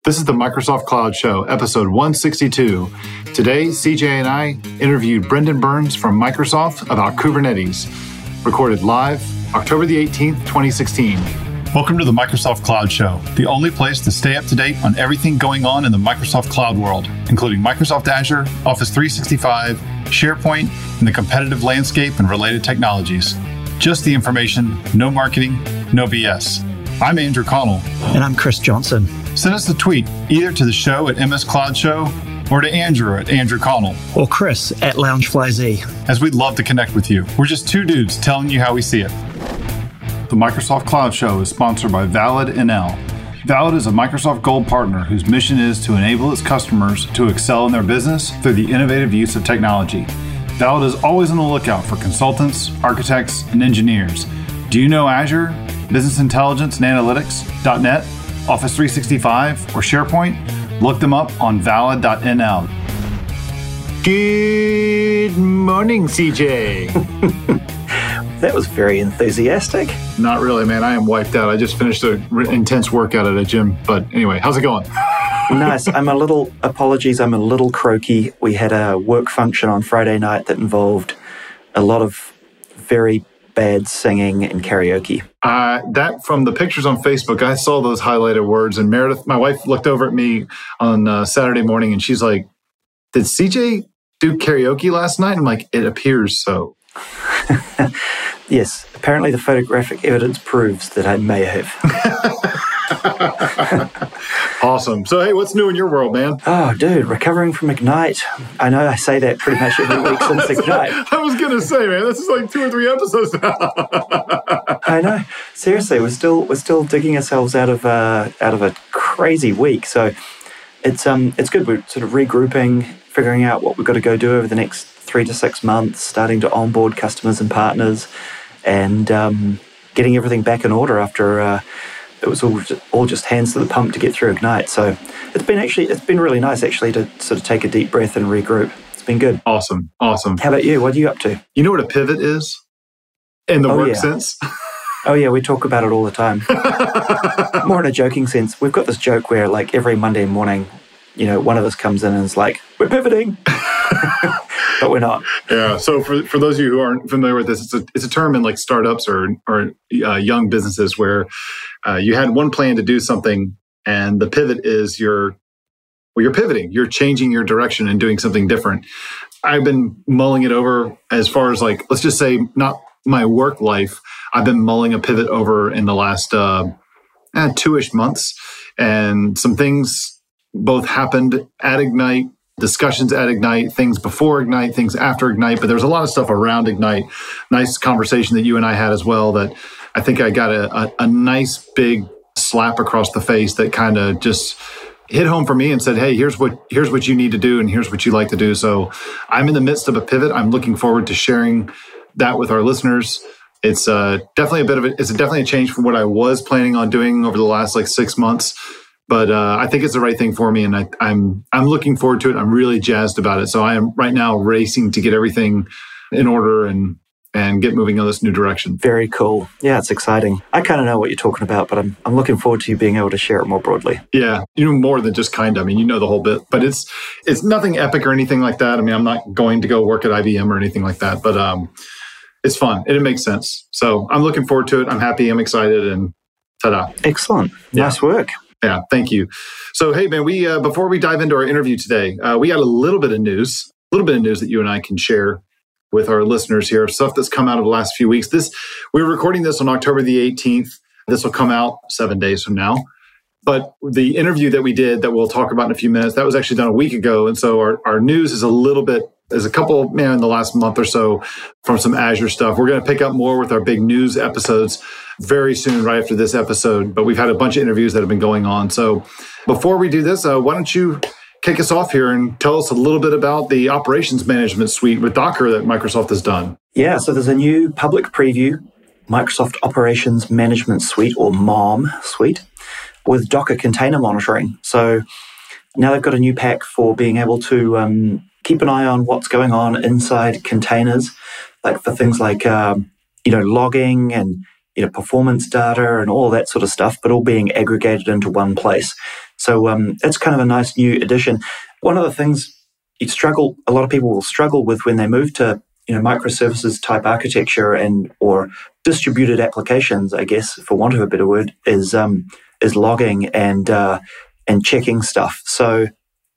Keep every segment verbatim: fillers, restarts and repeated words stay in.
This is the Microsoft Cloud Show, episode one sixty-two. Today, C J and I interviewed Brendan Burns from Microsoft about Kubernetes. Recorded live, October the eighteenth, twenty sixteen. Welcome to the Microsoft Cloud Show, the only place to stay up to date on everything going on in the Microsoft Cloud world, including Microsoft Azure, Office three sixty-five, SharePoint, and the competitive landscape and related technologies. Just the information, no marketing, no B S. I'm Andrew Connell. And I'm Chris Johnson. Send us a tweet, either to the show at M S Cloud Show or to Andrew at Andrew Connell. Or Chris at LoungeFlyZ. As we'd love to connect with you. We're just two dudes telling you how we see it. The Microsoft Cloud Show is sponsored by Valid N L. Valid is a Microsoft Gold partner whose mission is to enable its customers to excel in their business through the innovative use of technology. Valid is always on the lookout for consultants, architects, and engineers. Do you know Azure, Business Intelligence and Analytics, .NET, Office three sixty-five, or SharePoint? Look them up on valid dot N L. Good morning, C J. That was very enthusiastic. Not really, man. I am wiped out. I just finished an intense workout at a gym. But anyway, how's it going? Nice. I'm a little, apologies, I'm a little croaky. We had a work function on Friday night that involved a lot of very bad singing and karaoke. Uh, that from the pictures on Facebook, I saw those highlighted words. And Meredith, my wife, looked over at me on uh, Saturday morning and she's like, did C J do karaoke last night? I'm like, it appears so. Yes, apparently the photographic evidence proves that I may have. Awesome. So, hey, what's new in your world, man? Oh, dude, recovering from Ignite. I know I say that pretty much every week since Ignite. I was going to say, man, this is like two or three episodes now. I know. Seriously, we're still we're still digging ourselves out of uh, out of a crazy week. So it's um it's good. We're sort of regrouping, figuring out what we've got to go do over the next three to six months, starting to onboard customers and partners, and um, getting everything back in order after uh, it was all just, all just hands to the pump to get through Ignite. So it's been actually it's been really nice actually to sort of take a deep breath and regroup. It's been good. Awesome, awesome. How about you? What are you up to? You know what a pivot is in the oh, work yeah. sense? Oh yeah, we talk about it all the time. More in a joking sense. We've got this joke where like every Monday morning, you know, one of us comes in and is like, we're pivoting. But we're not. Yeah. So for, for those of you who aren't familiar with this, it's a it's a term in like startups or or uh, young businesses where uh, you had one plan to do something, and the pivot is you're well, you're pivoting, you're changing your direction and doing something different. I've been mulling it over as far as like let's just say not my work life. I've been mulling a pivot over in the last uh, eh, two-ish months, and some things both happened at Ignite. Discussions at Ignite, things before Ignite, things after Ignite, but there's a lot of stuff around Ignite. Nice conversation that you and I had as well that I think I got a, a, a nice big slap across the face that kind of just hit home for me and said, hey, here's what here's what you need to do and here's what you like to do. So I'm in the midst of a pivot. I'm looking forward to sharing that with our listeners. It's uh, definitely a bit of a, it's definitely a change from what I was planning on doing over the last like six months. But uh, I think it's the right thing for me, and I, I'm I'm looking forward to it. I'm really jazzed about it. So I am right now racing to get everything in order and and get moving in this new direction. Very cool. Yeah, it's exciting. I kind of know what you're talking about, but I'm I'm looking forward to you being able to share it more broadly. Yeah, you know more than just kind of. I mean, you know the whole bit, but it's it's nothing epic or anything like that. I mean, I'm not going to go work at I B M or anything like that, but um, it's fun and it makes sense. So I'm looking forward to it. I'm happy. I'm excited, and ta-da! Excellent. Yeah. Nice work. Yeah, thank you. So, hey, man, we uh, before we dive into our interview today, uh, we got a little bit of news, a little bit of news that you and I can share with our listeners here, stuff that's come out of the last few weeks. This we're recording this on October the eighteenth. This will come out seven days from now. But the interview that we did that we'll talk about in a few minutes, that was actually done a week ago. And so our, our news is a little bit, there's a couple, man, in the last month or so from some Azure stuff. We're going to pick up more with our big news episodes very soon, right after this episode. But we've had a bunch of interviews that have been going on. So before we do this, uh, why don't you kick us off here and tell us a little bit about the operations management suite with Docker that Microsoft has done. Yeah, so there's a new public preview, Microsoft Operations Management Suite, or MOM suite, with Docker container monitoring. So now they've got a new pack for being able to um, keep an eye on what's going on inside containers, like for things like um, you know logging and you know performance data and all that sort of stuff, but all being aggregated into one place. So um, it's kind of a nice new addition. One of the things you struggle, a lot of people will struggle with when they move to you know microservices type architecture and or distributed applications, I guess, for want of a better word, is um, is logging and uh, and checking stuff. So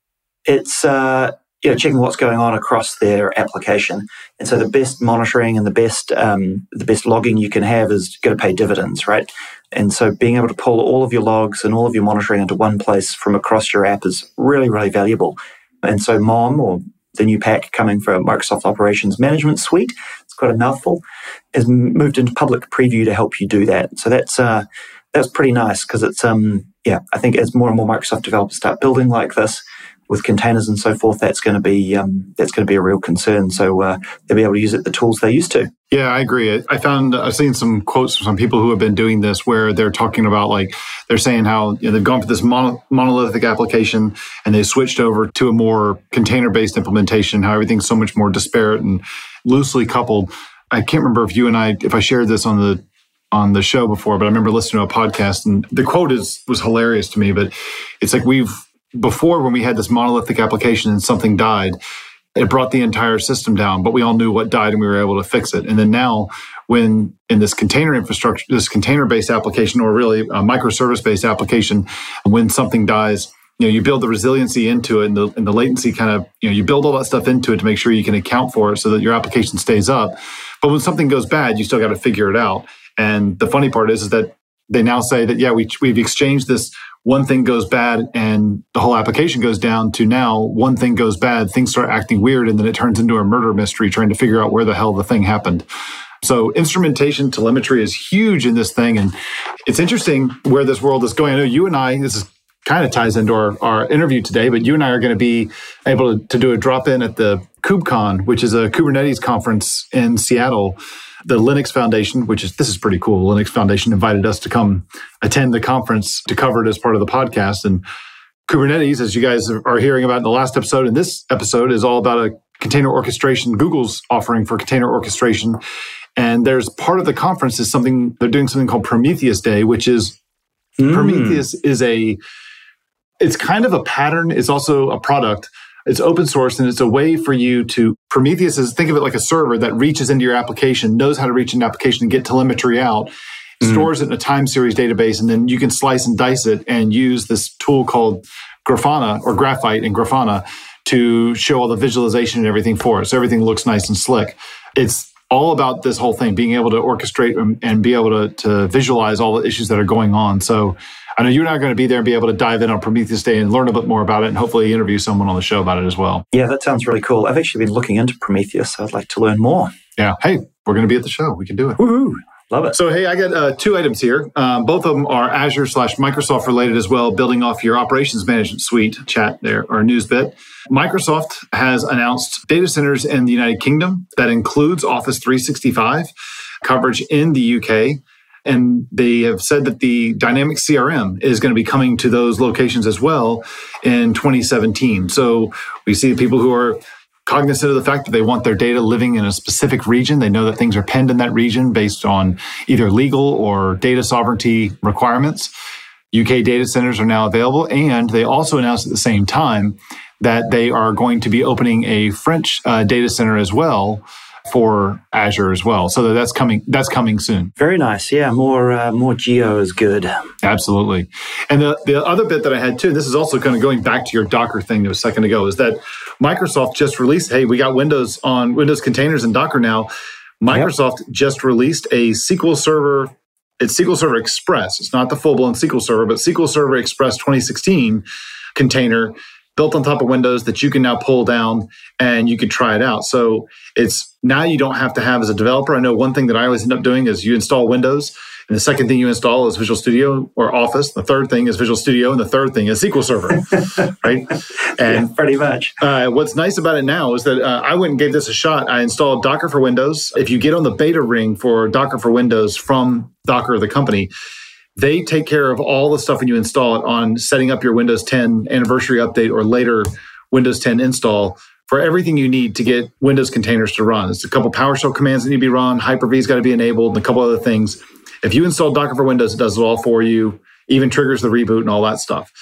it's uh, you know checking what's going on across their application. And so the best monitoring and the best um, the best logging you can have is going to pay dividends, right? And so being able to pull all of your logs and all of your monitoring into one place from across your app is really, really valuable. And so M O M, or the new pack coming from Microsoft Operations Management Suite, it's quite a mouthful, has moved into public preview to help you do that. So that's uh, that's pretty nice because it's um yeah I think as more and more Microsoft developers start building like this with containers and so forth, that's going to be um, that's going to be a real concern. So uh, they'll be able to use it the tools they used to. Yeah, I agree. I found I've seen some quotes from some people who have been doing this where they're talking about like they're saying how you know, they've gone for this mono, monolithic application and they switched over to a more container-based implementation. How everything's so much more disparate and loosely coupled. I can't remember if you and I if I shared this on the on the show before, but I remember listening to a podcast and the quote is was hilarious to me. But it's like we've Before, when we had this monolithic application and something died, it brought the entire system down, but we all knew what died and we were able to fix it. And then now, when in this container infrastructure, this container-based application, or really a microservice-based application, when something dies, you know, you build the resiliency into it and the, and the latency kind of, you know, you build all that stuff into it to make sure you can account for it so that your application stays up. But when something goes bad, you still got to figure it out. And the funny part is, is that they now say that, yeah, we, we've exchanged this one thing goes bad and the whole application goes down to now one thing goes bad, things start acting weird, and then it turns into a murder mystery trying to figure out where the hell the thing happened. So instrumentation telemetry is huge in this thing. And it's interesting where this world is going. I know you and I, this is kind of ties into our, our interview today, but you and I are going to be able to, to do a drop-in at the KubeCon, which is a Kubernetes conference in Seattle. The Linux Foundation, which is, this is pretty cool. The Linux Foundation invited us to come attend the conference to cover it as part of the podcast. And Kubernetes, as you guys are hearing about in the last episode and this episode, is all about a container orchestration, Google's offering for container orchestration. And there's part of the conference is something, they're doing something called Prometheus Day, which is, mm. Prometheus is a, it's kind of a pattern. It's also a product. It's open source, and it's a way for you to, Prometheus is, think of it like a server that reaches into your application, knows how to reach an application and get telemetry out, mm. stores it in a time series database, and then you can slice and dice it and use this tool called Grafana or Graphite and Grafana to show all the visualization and everything for it. So everything looks nice and slick. It's all about this whole thing, being able to orchestrate and, and be able to, to visualize all the issues that are going on. So I know you and I are going to be there and be able to dive in on Prometheus Day and learn a bit more about it and hopefully interview someone on the show about it as well. Yeah, that sounds really cool. I've actually been looking into Prometheus, so I'd like to learn more. Yeah. Hey, we're going to be at the show. We can do it. Woohoo! Love it. So, hey, I got uh, two items here. Um, both of them are Azure slash Microsoft related as well, building off your operations management suite chat there, or news bit. Microsoft has announced data centers in the United Kingdom that includes Office three sixty-five coverage in the U K. And they have said that the Dynamics C R M is going to be coming to those locations as well in twenty seventeen. So we see people who are cognizant of the fact that they want their data living in a specific region. They know that things are penned in that region based on either legal or data sovereignty requirements. U K data centers are now available. And they also announced at the same time that they are going to be opening a French uh, data center as well for Azure as well. So that's coming that's coming soon. Very nice. Yeah, more uh, more geo is good. Absolutely. And the, the other bit that I had too, this is also kind of going back to your Docker thing a second ago, is that Microsoft just released, hey, we got Windows on Windows containers and Docker now. Microsoft yep. just released a S Q L Server, it's S Q L Server Express. It's not the full-blown S Q L Server, but S Q L Server Express twenty sixteen container built on top of Windows that you can now pull down and you could try it out. So it's now you don't have to have as a developer. I know one thing that I always end up doing is you install Windows, and the second thing you install is Visual Studio or Office. The third thing is Visual Studio, and the third thing is S Q L Server, right? And yeah, pretty much. Uh, what's nice about it now is that uh, I went and gave this a shot. I installed Docker for Windows. If you get on the beta ring for Docker for Windows from Docker, the company, they take care of all the stuff when you install it on setting up your Windows ten anniversary update or later Windows ten install for everything you need to get Windows containers to run. It's a couple PowerShell commands that need to be run, Hyper-V's got to be enabled, and a couple other things. If you install Docker for Windows, it does it all for you, even triggers the reboot and all that stuff.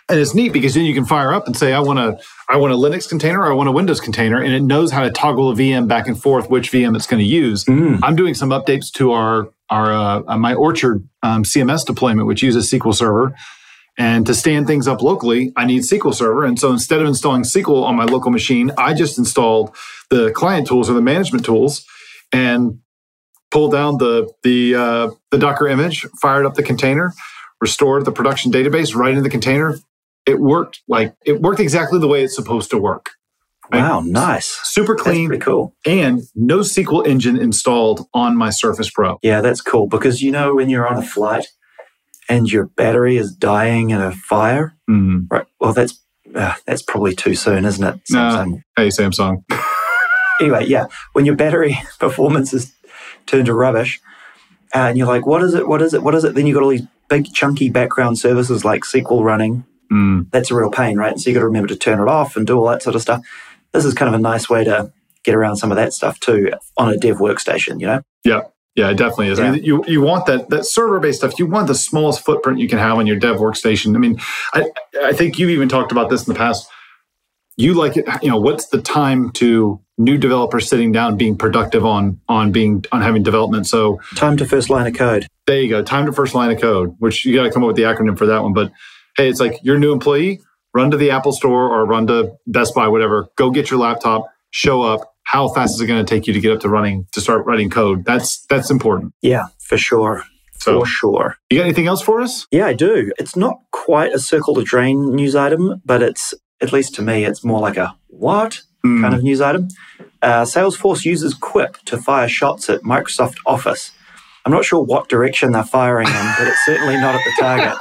And it's neat because then you can fire up and say, I want a, I want a Linux container or I want a Windows container, and it knows how to toggle a V M back and forth, which V M it's going to use. Mm. I'm doing some updates to our, our uh, my Orchard um, C M S deployment, which uses S Q L Server. And to stand things up locally, I need S Q L Server. And so instead of installing S Q L on my local machine, I just installed the client tools or the management tools and pulled down the the uh, the Docker image, fired up the container, restored the production database right into the container. It worked like it worked exactly the way it's supposed to work. Right? Wow, nice. Super clean. That's pretty cool. And no S Q L engine installed on my Surface Pro. Yeah, that's cool because you know when you're on a flight and your battery is dying in a fire, mm. right? Well, that's uh, that's probably too soon, isn't it? Samsung. Nah, hey, Samsung. Anyway, yeah, when your battery performance is turned to rubbish, uh, and you're like, what is it? What is it? What is it? Then you've got all these big chunky background services like S Q L running. Mm. That's a real pain, right? So you've got to remember to turn it off and do all that sort of stuff. This is kind of a nice way to get around some of that stuff too on a dev workstation, you know? Yeah, yeah, it definitely is. Yeah. I mean, you you want that that server-based stuff. You want the smallest footprint you can have on your dev workstation. I mean, I I think you've even talked about this in the past. You like it, you know, what's the time to new developers sitting down being productive on on being on having development? So time to first line of code. There you go. Time to first line of code, which you got to come up with the acronym for that one. But hey, it's like you're a new employee, run to the Apple Store or run to Best Buy, whatever. Go get your laptop, show up. How fast is it going to take you to get up to running, to start writing code? That's that's important. Yeah, for sure. So, for sure. You got anything else for us? Yeah, I do. It's not quite a circle to drain news item, but it's, at least to me, it's more like a what mm. kind of news item. Uh, Salesforce uses Quip to fire shots at Microsoft Office. I'm not sure what direction they're firing in, but it's certainly not at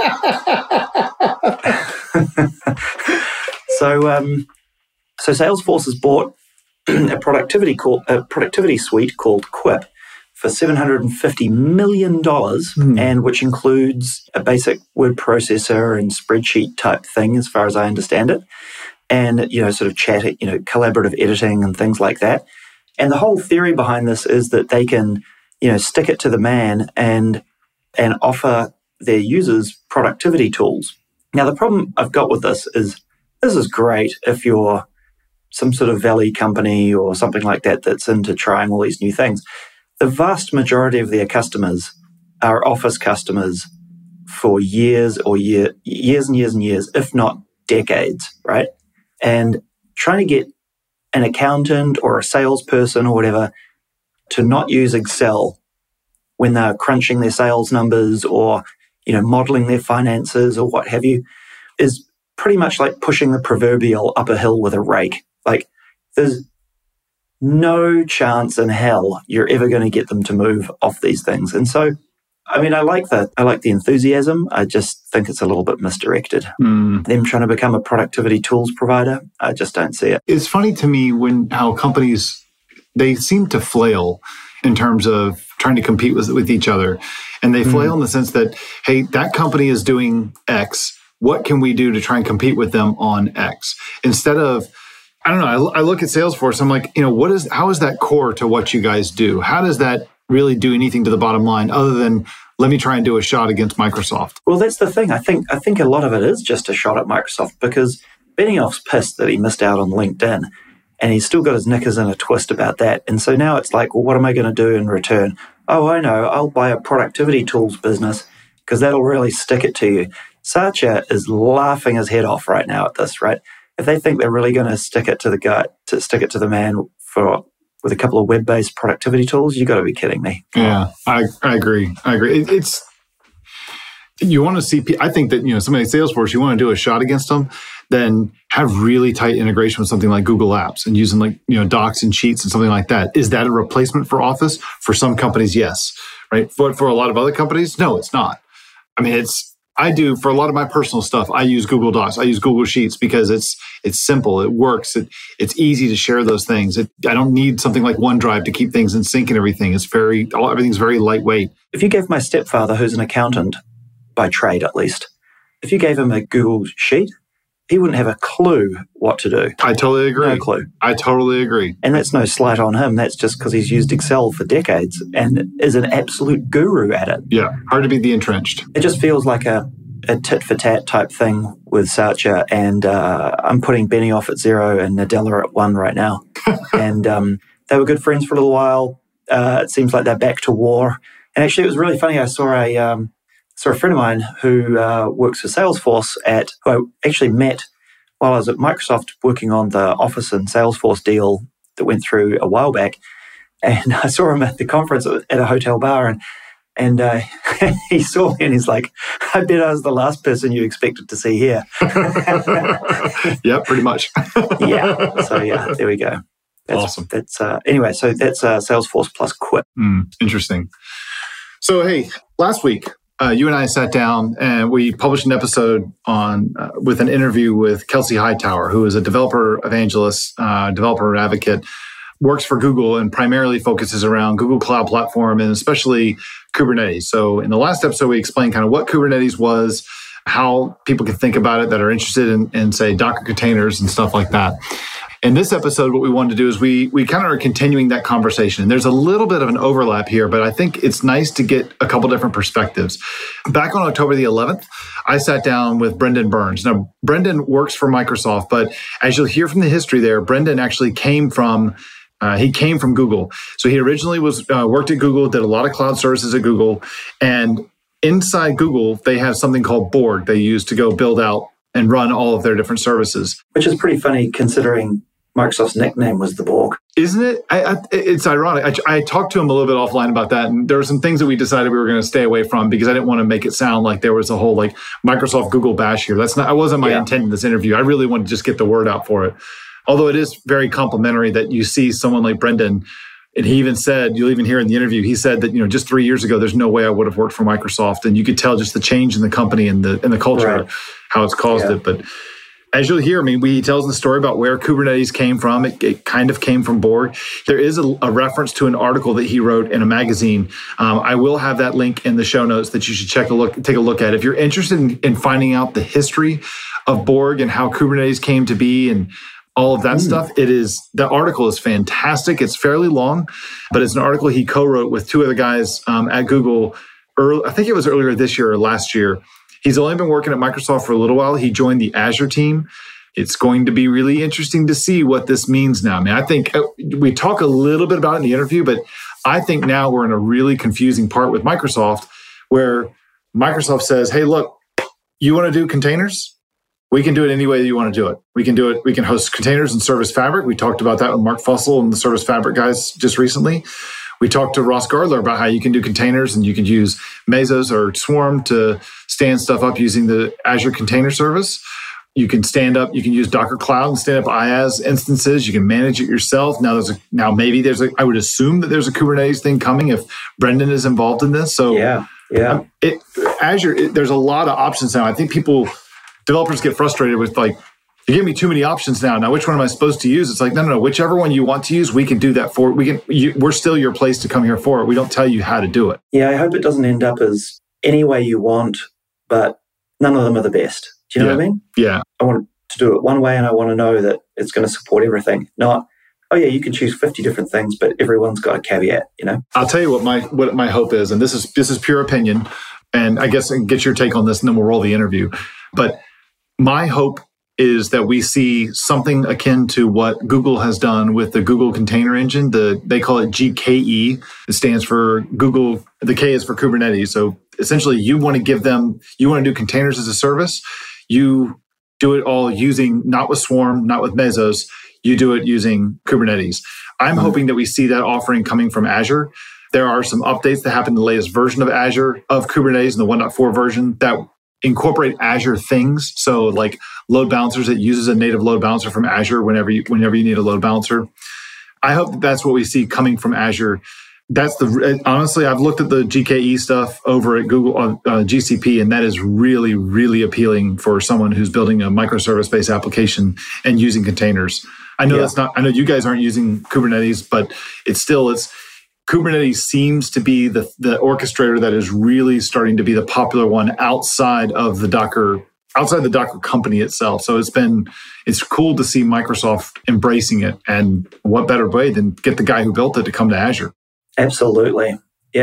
the target. so, um, so Salesforce has bought a productivity call, a productivity suite called Quip for seven hundred fifty million dollars, mm. and which includes a basic word processor and spreadsheet type thing, as far as I understand it, and you know, sort of chat, you know, collaborative editing and things like that. And the whole theory behind this is that they can, you know, stick it to the man and and offer their users productivity tools. Now, the problem I've got with this is this is great if you're some sort of Valley company or something like that that's into trying all these new things. The vast majority of their customers are Office customers for years or year, years and years and years, if not decades, right? And trying to get an accountant or a salesperson or whatever to not use Excel when they're crunching their sales numbers or, you know, modeling their finances or what have you is pretty much like pushing the proverbial up a hill with a rake. Like, there's no chance in hell you're ever going to get them to move off these things. And so, I mean, I like the I like the enthusiasm. I just think it's a little bit misdirected. Mm. Them trying to become a productivity tools provider, I just don't see it. It's funny to me when how companies, they seem to flail in terms of trying to compete with, with each other. And they flail mm. in the sense that, hey, that company is doing X. What can we do to try and compete with them on X? Instead of, I don't know, I, I look at Salesforce, I'm like, you know, what is, how is that core to what you guys do? How does that really do anything to the bottom line other than let me try and do a shot against Microsoft? Well, that's the thing. I think I think a lot of it is just a shot at Microsoft because Benioff's pissed that he missed out on LinkedIn and he's still got his knickers in a twist about that. And so now it's like, well, what am I going to do in return? Oh, I know, I'll buy a productivity tools business because that'll really stick it to you. Satya is laughing his head off right now at this, right? If they think they're really going to stick it to the guy, to stick it to the man for with a couple of web-based productivity tools, you got to be kidding me. Yeah, I, I agree. I agree. It, it's you want to see. I think that you know somebody like Salesforce, you want to do a shot against them, then have really tight integration with something like Google Apps and using like you know Docs and Sheets and something like that. Is that a replacement for Office? For some companies, yes. Right. But for a lot of other companies, no, it's not. I mean, it's. I do, for a lot of my personal stuff, I use Google Docs. I use Google Sheets because it's it's simple. It works. It, it's easy to share those things. It, I don't need something like OneDrive to keep things in sync and everything. It's very, everything's very lightweight. If you gave my stepfather, who's an accountant, by trade at least, if you gave him a Google Sheet, he wouldn't have a clue what to do. I totally agree. No clue. I totally agree. And that's no slight on him. That's just because he's used Excel for decades and is an absolute guru at it. Yeah, hard to be the entrenched. It just feels like a a tit for tat type thing with Sarcher, and uh, I'm putting Benioff at zero and Nadella at one right now. and um, they were good friends for a little while. Uh, it seems like they're back to war. And actually, it was really funny. I saw a um, saw a friend of mine who uh, works for Salesforce at who I actually met while I was at Microsoft working on the Office and Salesforce deal that went through a while back. And I saw him at the conference at a hotel bar, and and uh, he saw me and he's like, I bet I was the last person you expected to see here. Yeah, pretty much. Yeah. So yeah, there we go. That's, awesome. That's uh, anyway. So that's uh, Salesforce plus Quip. Mm, interesting. So hey, last week uh, you and I sat down and we published an episode on uh, with an interview with Kelsey Hightower, who is a developer evangelist, uh, developer advocate, works for Google and primarily focuses around Google Cloud Platform and especially Kubernetes. So in the last episode, we explained kind of what Kubernetes was, how people can think about it that are interested in, in say, Docker containers and stuff like that. In this episode, what we wanted to do is we we kind of are continuing that conversation. And there's a little bit of an overlap here, but I think it's nice to get a couple different perspectives. Back on October the eleventh, I sat down with Brendan Burns. Now, Brendan works for Microsoft, but as you'll hear from the history there, Brendan actually came from Uh, he came from Google. So he originally was uh, worked at Google, did a lot of cloud services at Google. And inside Google, they have something called Borg they use to go build out and run all of their different services. Which is pretty funny considering Microsoft's nickname was the Borg. Isn't it? I, I, it's ironic. I, I talked to him a little bit offline about that. And there were some things that we decided we were going to stay away from because I didn't want to make it sound like there was a whole like Microsoft Google bash here. That's not, that wasn't my yeah. intent in this interview. I really wanted to just get the word out for it. Although it is very complimentary that you see someone like Brendan, and he even said, you'll even hear in the interview, he said that, you know, just three years ago, there's no way I would have worked for Microsoft. And you could tell just the change in the company and the and the culture, right. how it's caused yeah. it. But as you'll hear, I mean, we, he tells the story about where Kubernetes came from. It, it kind of came from Borg. There is a, a reference to an article that he wrote in a magazine. Um, I will have that link in the show notes that you should check a look, take a look at. If you're interested in, in finding out the history of Borg and how Kubernetes came to be and all of that mm. stuff, it is, the article is fantastic. It's fairly long, but it's an article he co-wrote with two other guys um, at Google. Early, I think it was earlier this year or last year. He's only been working at Microsoft for a little while. He joined the Azure team. It's going to be really interesting to see what this means now. I mean, I think uh, we talk a little bit about it in the interview, but I think now we're in a really confusing part with Microsoft where Microsoft says, hey, look, you want to do containers? We can do it any way that you want to do it. We can do it. We can host containers in Service Fabric. We talked about that with Mark Fussell and the Service Fabric guys just recently. We talked to Ross Gardler about how you can do containers and you can use Mesos or Swarm to stand stuff up using the Azure Container Service. You can stand up, you can use Docker Cloud and stand up IaaS instances. You can manage it yourself. Now there's a, now maybe there's a, I would assume that there's a Kubernetes thing coming if Brendan is involved in this. So yeah, yeah. It, Azure, it, there's a lot of options now. I think people, developers get frustrated with like, you give me too many options now. Now, which one am I supposed to use? It's like, no, no, no. Whichever one you want to use, we can do that for. We can. You, we're still your place to come here for it. We don't tell you how to do it. Yeah, I hope it doesn't end up as any way you want, but none of them are the best. Do you know yeah. what I mean? Yeah. I want to do it one way, and I want to know that it's going to support everything. Not, oh yeah, you can choose fifty different things, but everyone's got a caveat. You know. I'll tell you what my what my hope is, and this is this is pure opinion, and I guess I can get your take on this, and then we'll roll the interview. But my hope is that we see something akin to what Google has done with the Google Container Engine. The they call it G K E. It stands for Google. The K is for Kubernetes. So essentially, you want to give them, you want to do containers as a service. You do it all using, not with Swarm, not with Mesos. You do it using Kubernetes. I'm mm-hmm. hoping that we see that offering coming from Azure. There are some updates that happened in the latest version of Azure, of Kubernetes, in the one point four version that incorporate Azure things. So like load balancers, it uses a native load balancer from Azure whenever you, whenever you need a load balancer. I hope that that's what we see coming from Azure. That's the, honestly, I've looked at the G K E stuff over at Google, uh, uh, G C P, and that is really, really appealing for someone who's building a microservice-based application and using containers. I know yeah. that's not, I know you guys aren't using Kubernetes, but it's still, it's, Kubernetes seems to be the, the orchestrator that is really starting to be the popular one outside of the Docker, outside the Docker company itself. So it's been, it's cool to see Microsoft embracing it. And what better way than get the guy who built it to come to Azure? Absolutely. Yeah.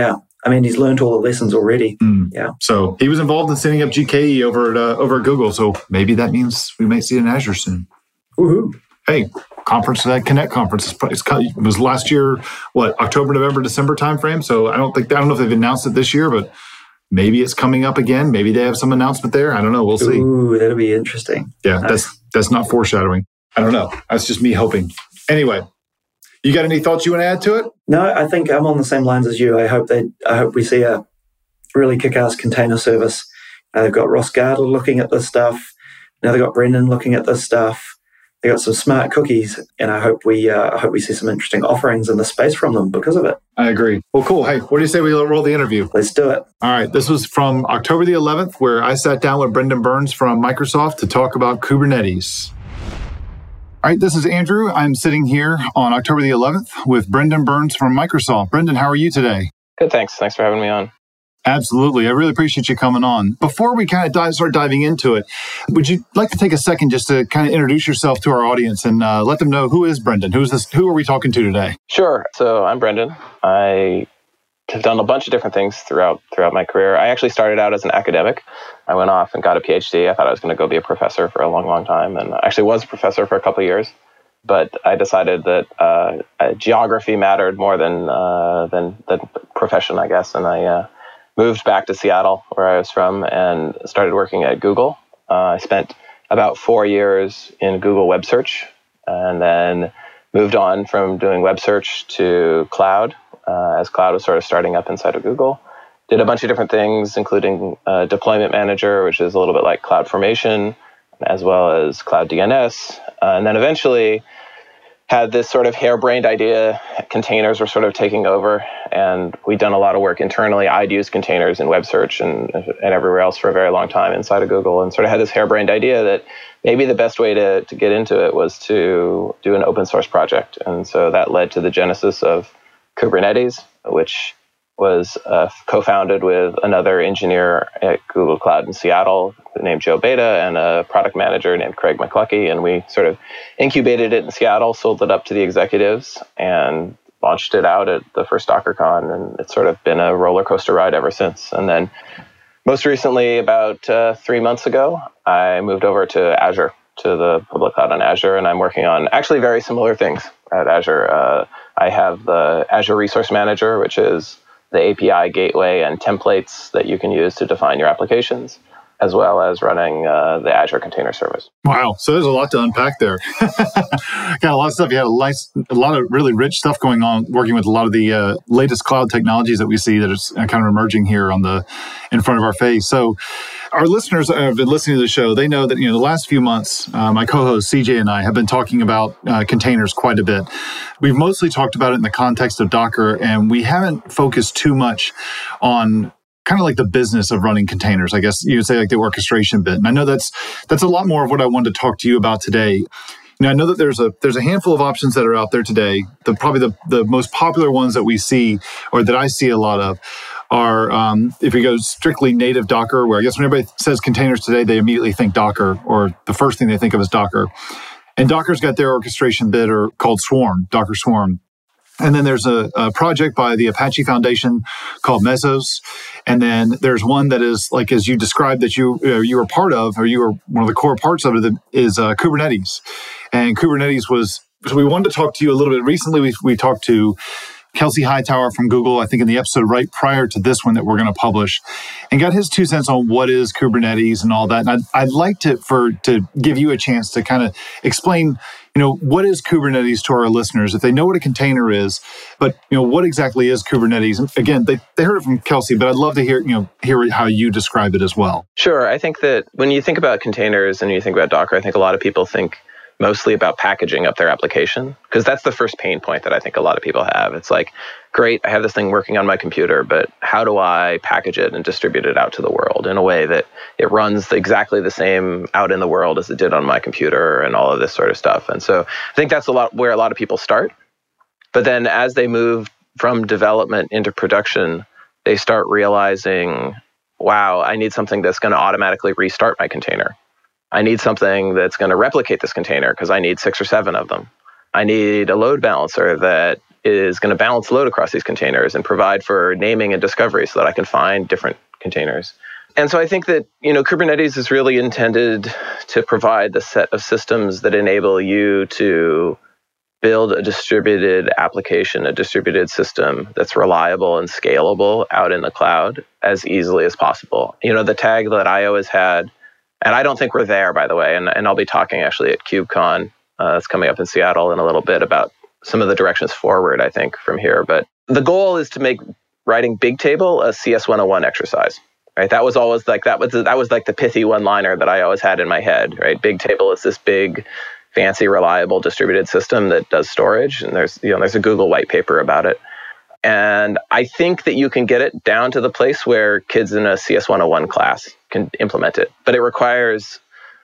I mean, he's learned all the lessons already. Mm. Yeah. So he was involved in setting up G K E over at uh, over at Google. So maybe that means we may see it in Azure soon. Woohoo! Hey, conference that Connect conference is it's, it was last year. What, October, November, December timeframe? So I don't think I don't know if they've announced it this year, but maybe it's coming up again. Maybe they have some announcement there. I don't know. We'll see. Ooh, that'll be interesting. Yeah, nice. that's that's not foreshadowing. I don't know. That's just me hoping. Anyway, you got any thoughts you want to add to it? No, I think I'm on the same lines as you. I hope they. I hope we see a really kick-ass container service. Uh, they've got Ross Gardner looking at this stuff. Now they've got Brendan looking at this stuff. They got some smart cookies, and I hope we uh, I hope we see some interesting offerings in the space from them because of it. I agree. Well, cool. Hey, what do you say we roll the interview? Let's do it. All right. This was from October the eleventh, where I sat down with Brendan Burns from Microsoft to talk about Kubernetes. All right. This is Andrew. I'm sitting here on October the eleventh with Brendan Burns from Microsoft. Brendan, how are you today? Good. Thanks. Thanks for having me on. Absolutely. I really appreciate you coming on. Before we kind of dive, start diving into it, would you like to take a second just to kind of introduce yourself to our audience and uh, let them know who is Brendan? Who's this? Who are we talking to today? Sure. So I'm Brendan. I have done a bunch of different things throughout throughout my career. I actually started out as an academic. I went off and got a P H D. I thought I was going to go be a professor for a long, long time, and I actually was a professor for a couple of years. But I decided that uh, geography mattered more than uh, than than profession, I guess, and I. Uh, Moved back to Seattle, where I was from, and started working at Google. Uh, I spent about four years in Google Web Search, and then moved on from doing Web Search to Cloud, uh, as Cloud was sort of starting up inside of Google. Did a bunch of different things, including uh, Deployment Manager, which is a little bit like CloudFormation, as well as Cloud D N S, uh, and then eventually had this sort of harebrained idea. Containers were sort of taking over, and we'd done a lot of work internally. I'd used containers in web search and, and everywhere else for a very long time inside of Google, and sort of had this harebrained idea that maybe the best way to, to get into it was to do an open source project. And so that led to the genesis of Kubernetes, which was uh, co-founded with another engineer at Google Cloud in Seattle named Joe Beta and a product manager named Craig McCluckey. And we sort of incubated it in Seattle, sold it up to the executives, and launched it out at the first DockerCon. And it's sort of been a roller coaster ride ever since. And then most recently, about uh, three months ago, I moved over to Azure, to the public cloud on Azure, and I'm working on actually very similar things at Azure. Uh, I have the Azure Resource Manager, which is the A P I gateway and templates that you can use to define your applications, as well as running uh, the Azure Container Service. Wow. So there's a lot to unpack there. Got a lot of stuff. You had a, nice, a lot of really rich stuff going on, working with a lot of the uh, latest cloud technologies that we see that is kind of emerging here on the in front of our face. So our listeners have been listening to the show. They know that, you know, the last few months, uh, my co-host C J and I have been talking about uh, containers quite a bit. We've mostly talked about it in the context of Docker, and we haven't focused too much on kind of like the business of running containers, I guess you would say, like the orchestration bit. And I know that's that's a lot more of what I wanted to talk to you about today. You know, I know that there's a there's a handful of options that are out there today. The probably the, the most popular ones that we see, or that I see a lot of, are um, if we go strictly native Docker, where I guess when everybody says containers today, they immediately think Docker, or the first thing they think of is Docker. And Docker's got their orchestration bit, or called Swarm, Docker Swarm. And then there's a, a project by the Apache Foundation called Mesos. And then there's one that is, like, as you described, that you uh, you were part of, or you were one of the core parts of it, is uh, Kubernetes. And Kubernetes was, so we wanted to talk to you a little bit. Recently, we, we talked to Kelsey Hightower from Google, I think in the episode right prior to this one that we're going to publish, and got his two cents on what is Kubernetes and all that. And I'd, I'd like to, for, to give you a chance to kind of explain, you know, what is Kubernetes to our listeners, if they know what a container is, but, you know, what exactly is Kubernetes? And again, they, they heard it from Kelsey, but I'd love to hear, you know, hear how you describe it as well. Sure. I think that when you think about containers and you think about Docker, I think a lot of people think mostly about packaging up their application, because that's the first pain point that I think a lot of people have. It's like, great, I have this thing working on my computer, but how do I package it and distribute it out to the world in a way that it runs exactly the same out in the world as it did on my computer, and all of this sort of stuff. And so I think that's a lot where a lot of people start. But then as they move from development into production, they start realizing, wow, I need something that's going to automatically restart my container. I need something that's going to replicate this container because I need six or seven of them. I need a load balancer that is going to balance load across these containers and provide for naming and discovery so that I can find different containers. And so I think that, you know, Kubernetes is really intended to provide the set of systems that enable you to build a distributed application, a distributed system that's reliable and scalable out in the cloud as easily as possible. You know, the tag that I always had, and I don't think we're there, by the way, and, and I'll be talking actually at KubeCon, uh, it's coming up in Seattle in a little bit, about some of the directions forward, I think, from here. But the goal is to make writing Bigtable a C S one oh one exercise. Right, that was always like that was that was like the pithy one-liner that I always had in my head. Right, Bigtable is this big, fancy, reliable distributed system that does storage, and there's you know there's a Google white paper about it. And I think that you can get it down to the place where kids in a C S one oh one class can implement it, but it requires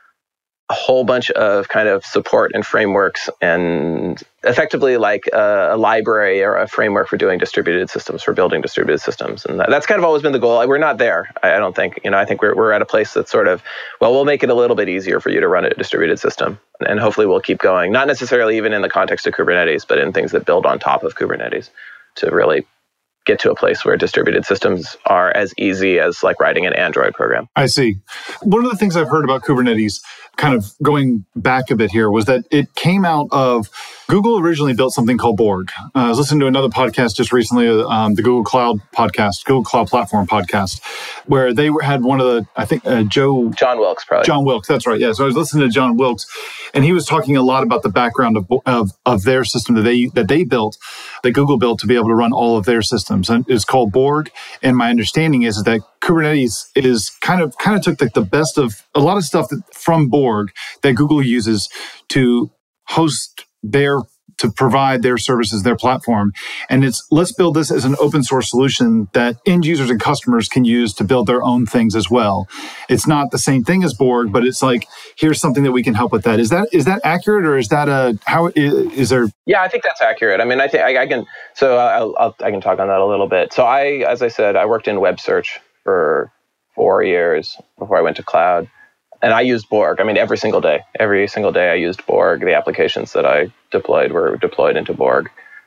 a whole bunch of kind of support and frameworks, and effectively like a, a library or a framework for doing distributed systems, for building distributed systems. And that's kind of always been the goal. We're not there, I don't think. You know, I think we're we're at a place that's sort of, well, we'll make it a little bit easier for you to run a distributed system. And hopefully we'll keep going, not necessarily even in the context of Kubernetes, but in things that build on top of Kubernetes to really get to a place where distributed systems are as easy as like writing an Android program. I see. One of the things I've heard about Kubernetes, kind of going back a bit here, was that it came out of Google originally built something called Borg. Uh, I was listening to another podcast just recently, um, the Google Cloud podcast, Google Cloud Platform podcast, where they had one of the, I think, uh, Joe... John Wilkes, probably. John Wilkes, that's right. Yeah. So I was listening to John Wilkes, and he was talking a lot about the background of of, of their system that they that they built, that Google built to be able to run all of their systems. And it's called Borg. And my understanding is that Kubernetes is kind of kind of took the, the best of a lot of stuff that, from Borg that Google uses to host their, to provide their services, their platform. And it's, let's build this as an open source solution that end users and customers can use to build their own things as well. It's not the same thing as Borg, but it's like, here's something that we can help with that. Is that, is that accurate, or is that a, how is, is there? Yeah, I think that's accurate. I mean, I think I, I can, so I'll, I'll, I can talk on that a little bit. So I, as I said, I worked in web search for four years before I went to cloud. And I used Borg. I mean, every single day, every single day I used Borg. The applications that I deployed were deployed into Borg.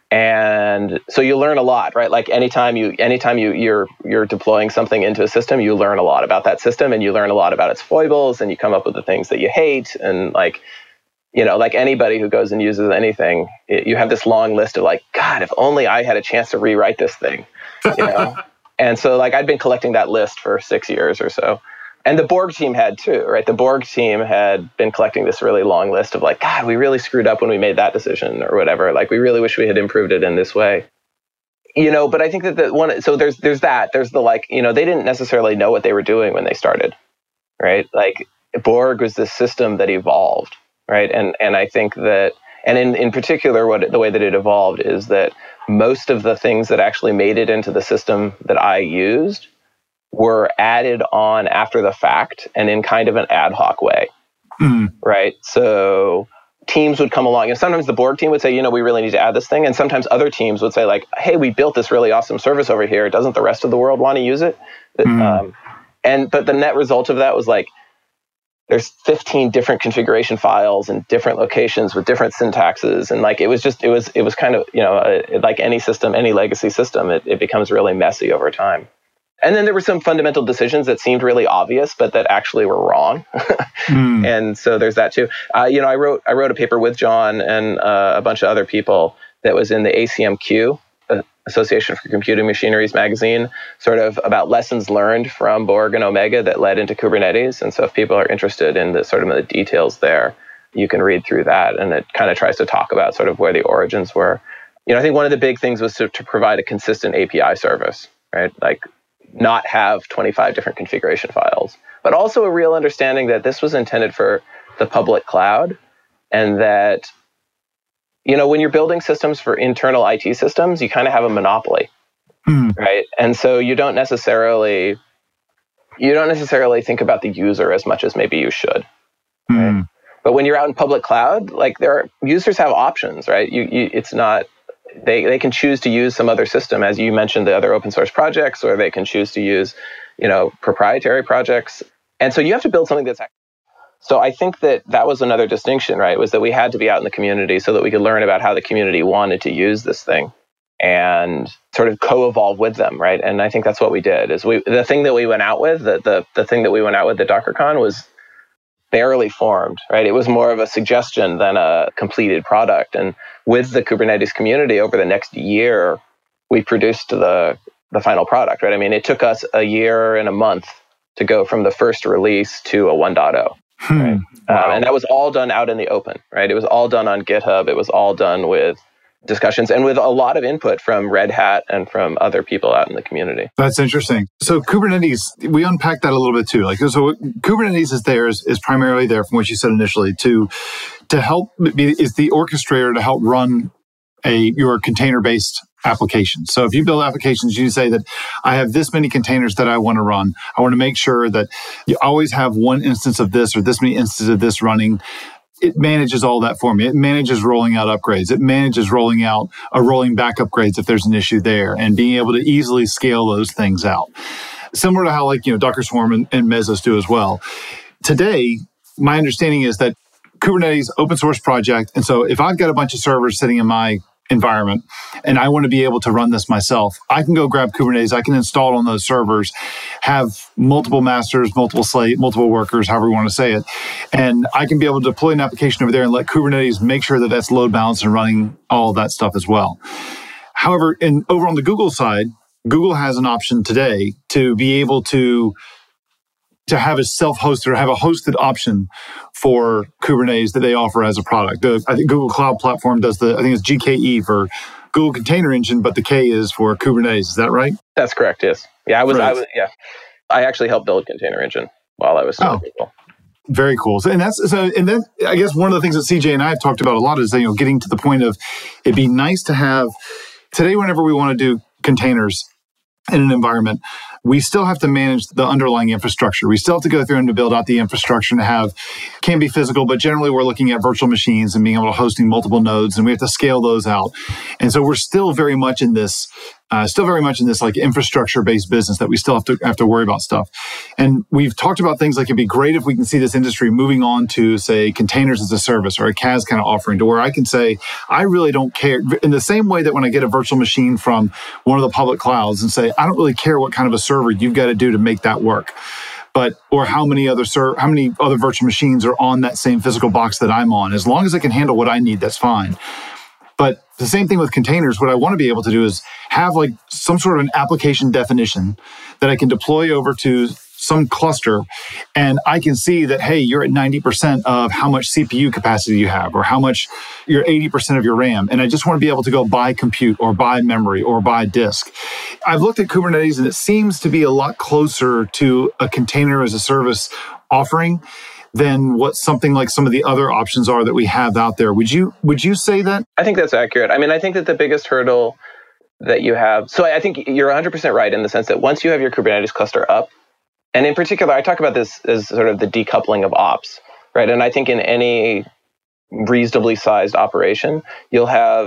And so you learn a lot, right? Like anytime you, anytime you, you're, you're deploying something into a system, you learn a lot about that system, and you learn a lot about its foibles, and you come up with the things that you hate. And like, you know, like anybody who goes and uses anything, it, you have this long list of like, God, if only I had a chance to rewrite this thing, you know? And so like, I'd been collecting that list for six years or so. And the Borg team had too, right? The Borg team had been collecting this really long list of like, God, we really screwed up when we made that decision or whatever. Like, we really wish we had improved it in this way. You know, but I think that the one, so there's there's that. There's the like, you know, they didn't necessarily know what they were doing when they started, right? Like, Borg was this system that evolved, right? And and I think that, and in, in particular, what the way that it evolved is that most of the things that actually made it into the system that I used were added on after the fact and in kind of an ad hoc way, mm. right? So teams would come along, and sometimes the Borg team would say, you know, we really need to add this thing. And sometimes other teams would say like, hey, we built this really awesome service over here. Doesn't the rest of the world want to use it? Mm. Um, and but the net result of that was like, there's fifteen different configuration files in different locations with different syntaxes. And like, it was just, it was, it was kind of, you know, uh, like any system, any legacy system, it, it becomes really messy over time. And then there were some fundamental decisions that seemed really obvious, but that actually were wrong. mm. And so there's that too. Uh, you know, I wrote I wrote a paper with John and uh, a bunch of other people that was in the A C M Q, uh, Association for Computing Machineries magazine, sort of about lessons learned from Borg and Omega that led into Kubernetes. And so if people are interested in the sort of the details there, you can read through that. And it kind of tries to talk about sort of where the origins were. You know, I think one of the big things was to, to provide a consistent A P I service, right? Like, not have twenty-five different configuration files, but also a real understanding that this was intended for the public cloud, and that, you know, when you're building systems for internal I T systems, you kind of have a monopoly, mm. right? And so you don't necessarily, you don't necessarily think about the user as much as maybe you should, mm. right? But when you're out in public cloud, like, there are, users have options, right? You, you it's not, They they can choose to use some other system, as you mentioned, the other open source projects, or they can choose to use, you know, proprietary projects. And so you have to build something that's. So I think that that was another distinction, right? Was that we had to be out in the community so that we could learn about how the community wanted to use this thing. and sort of co-evolve with them, right? And I think that's what we did. Is we the thing that we went out with, the the, the thing that we went out with at DockerCon was barely formed, right? It was more of a suggestion than a completed product. And with the Kubernetes community over the next year, we produced the the final product, right? I mean, it took us a year and a month to go from the first release to a one point oh. Hmm. Right? Wow. Um, and that was all done out in the open, right? It was all done on GitHub. It was all done with discussions and with a lot of input from Red Hat and from other people out in the community. That's interesting. So Kubernetes, we unpacked that a little bit too. Like, so Kubernetes is there is, is primarily there from what you said initially to to help be, is the orchestrator to help run a your container-based application. So if you build applications, you say that I have this many containers that I want to run. I want to make sure that you always have one instance of this or this many instances of this running. It manages all that for me. It manages rolling out upgrades. It manages rolling out a rolling back upgrades if there's an issue there and being able to easily scale those things out. Similar to how like, you know, Docker Swarm and, and Mesos do as well. Today, my understanding is that Kubernetes open source project. And so if I've got a bunch of servers sitting in my environment and I want to be able to run this myself, I can go grab Kubernetes, I can install it on those servers, have multiple masters, multiple slate, multiple workers, however you want to say it. And I can be able to deploy an application over there and let Kubernetes make sure that that's load balanced and running all of that stuff as well. However, in over on the Google side, Google has an option today to be able to to have a self-hosted or have a hosted option for Kubernetes that they offer as a product. The, I think Google Cloud Platform does the, I think it's G K E for Google Container Engine, but the K is for Kubernetes. Is that right? That's correct, yes. Yeah, I was, right. I was, yeah. I actually helped build Container Engine while I was still oh. at Google. Very cool. So, and that's so, and then I guess one of the things that C J and I have talked about a lot is, you know, getting to the point of it'd be nice to have today, whenever we want to do containers in an environment, we still have to manage the underlying infrastructure. We still have to go through and to build out the infrastructure and have, can be physical, but generally we're looking at virtual machines and being able to hosting multiple nodes, and we have to scale those out. And so we're still very much in this, uh, still very much in this like infrastructure-based business that we still have to have to worry about stuff. And we've talked about things like it'd be great if we can see this industry moving on to, say, containers as a service or a C A S kind of offering, to where I can say, I really don't care. In the same way that when I get a virtual machine from one of the public clouds and say, I don't really care what kind of a server you've got to do to make that work. But, or how many other ser- how many other virtual machines are on that same physical box that I'm on. As long as I can handle what I need, that's fine. But the same thing with containers, what I want to be able to do is have like some sort of an application definition that I can deploy over to some cluster, and I can see that, hey, you're at ninety percent of how much C P U capacity you have, or how much you're eighty percent of your RAM. And I just want to be able to go buy compute or buy memory or buy disk. I've looked at Kubernetes and it seems to be a lot closer to a container as a service offering than what something like some of the other options are that we have out there. Would you would you say that? I think that's accurate. I mean, I think that the biggest hurdle that you have, so I think you're one hundred percent right in the sense that once you have your Kubernetes cluster up, and in particular, I talk about this as sort of the decoupling of ops, right? And I think in any reasonably sized operation, you'll have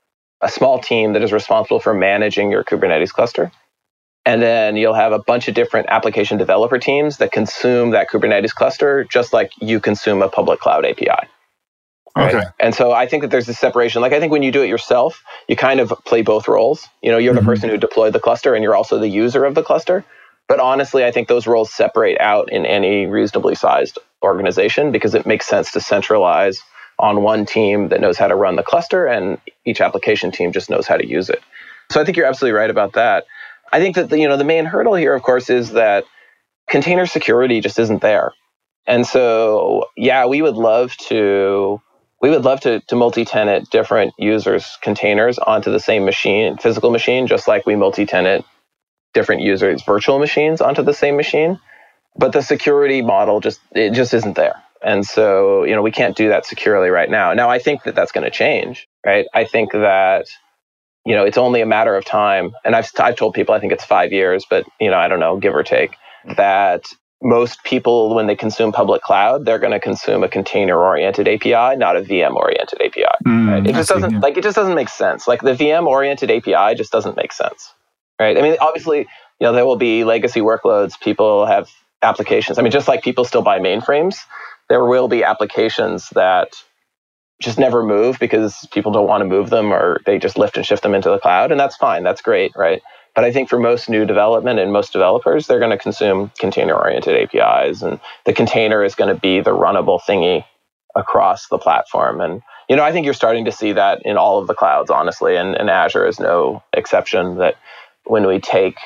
a small team that is responsible for managing your Kubernetes cluster. And then you'll have a bunch of different application developer teams that consume that Kubernetes cluster, just like you consume a public cloud A P I. Right? Okay. And so I think that there's this separation. Like I think when you do it yourself, you kind of play both roles. You know, you're mm-hmm. the person who deployed the cluster and you're also the user of the cluster. But honestly, I think those roles separate out in any reasonably sized organization because it makes sense to centralize on one team that knows how to run the cluster and each application team just knows how to use it. So I think you're absolutely right about that. I think that the, you know, the main hurdle here, of course, is that container security just isn't there. And so, yeah, we would love to we would love to, to multi-tenant different users' containers onto the same machine, physical machine, just like we multi-tenant different users' virtual machines onto the same machine. But the security model just it just isn't there. And so, you know, we can't do that securely right now. Now, I think that that's going to change, right? I think that you know, it's only a matter of time. And I've, I've told people, I think it's five years, but, you know, I don't know, give or take, that most people, when they consume public cloud, they're going to consume a container-oriented A P I, not a V M-oriented A P I. Mm, right? It just doesn't, yeah. like, it just doesn't make sense. Like, the V M-oriented A P I just doesn't make sense, right? I mean, obviously, you know, there will be legacy workloads. People have applications. I mean, just like people still buy mainframes, there will be applications that just never move because people don't want to move them, or they just lift and shift them into the cloud. And that's fine. That's great, right? But I think for most new development and most developers, they're going to consume container-oriented A P Is. And the container is going to be the runnable thingy across the platform. And, you know, I think you're starting to see that in all of the clouds, honestly. And, and Azure is no exception, that when we take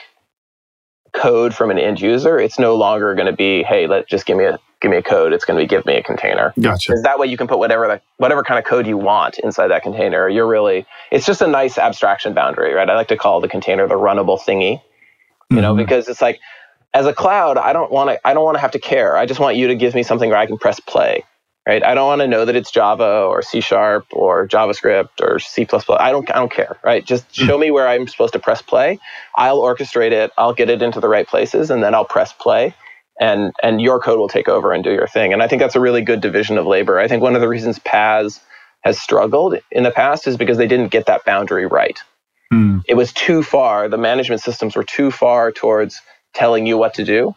code from an end user, it's no longer going to be, hey, let just give me a give me a code. It's going to be give me a container. Gotcha. Because that way you can put whatever the, whatever kind of code you want inside that container. You're really, it's just a nice abstraction boundary, right? I like to call the container the runnable thingy, you mm-hmm. know, because it's like, as a cloud, I don't want to I don't want to have to care. I just want you to give me something where I can press play. Right? I don't want to know that it's Java or C Sharp or JavaScript or C plus plus. I don't I don't care, right? Just show me where I'm supposed to press play. I'll orchestrate it. I'll get it into the right places, and then I'll press play, and and your code will take over and do your thing. And I think that's a really good division of labor. I think one of the reasons P A S has struggled in the past is because they didn't get that boundary right. Hmm. It was too far. The management systems were too far towards telling you what to do.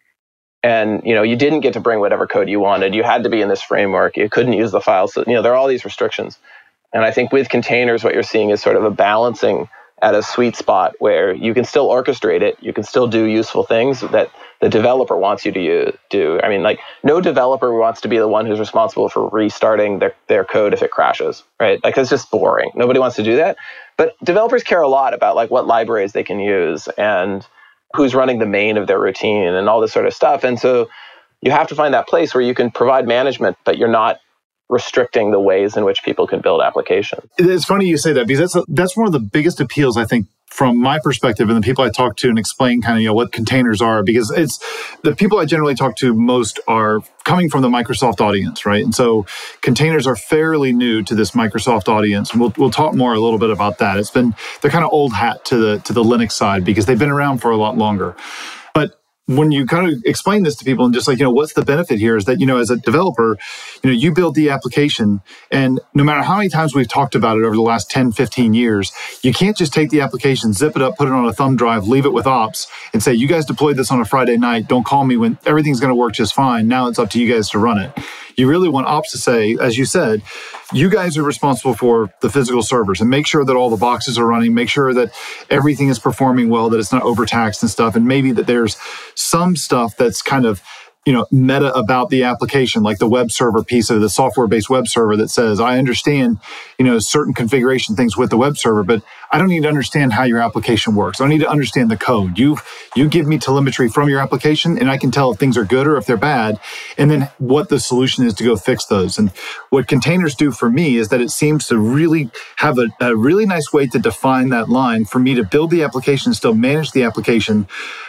And, you know, you didn't get to bring whatever code you wanted. You had to be in this framework. You couldn't use the files. So, you know, there are all these restrictions. And I think with containers, what you're seeing is sort of a balancing at a sweet spot where you can still orchestrate it. You can still do useful things that the developer wants you to use, do. I mean, like, no developer wants to be the one who's responsible for restarting their, their code if it crashes, right? Like, it's just boring. Nobody wants to do that. But developers care a lot about, like, what libraries they can use and who's running the main of their routine and all this sort of stuff. And so you have to find that place where you can provide management, but you're not restricting the ways in which people can build applications. It's funny you say that, because that's that's one of the biggest appeals, I think, from my perspective and the people I talk to and explain kind of, you know, what containers are, because it's the people I generally talk to most are coming from the Microsoft audience, right? And so containers are fairly new to this Microsoft audience. And we'll we'll talk more a little bit about that. It's been, they're kind of old hat to the to the Linux side because they've been around for a lot longer. But when you kind of explain this to people and just like, you know, what's the benefit here is that, you know, as a developer, you know, you build the application, and no matter how many times we've talked about it over the last ten, fifteen years, you can't just take the application, zip it up, put it on a thumb drive, leave it with ops and say, you guys deployed this on a Friday night. Don't call me when everything's going to work just fine. Now it's up to you guys to run it. You really want ops to say, as you said, you guys are responsible for the physical servers and make sure that all the boxes are running, make sure that everything is performing well, that it's not overtaxed and stuff. And maybe that there's some stuff that's kind of, you know, meta about the application, like the web server piece of the software-based web server that says, I understand, you know, certain configuration things with the web server, but I don't need to understand how your application works. I don't need to understand the code. You you give me telemetry from your application, and I can tell if things are good or if they're bad, and then what the solution is to go fix those. And what containers do for me is that it seems to really have a, a really nice way to define that line for me to build the application, still manage the application,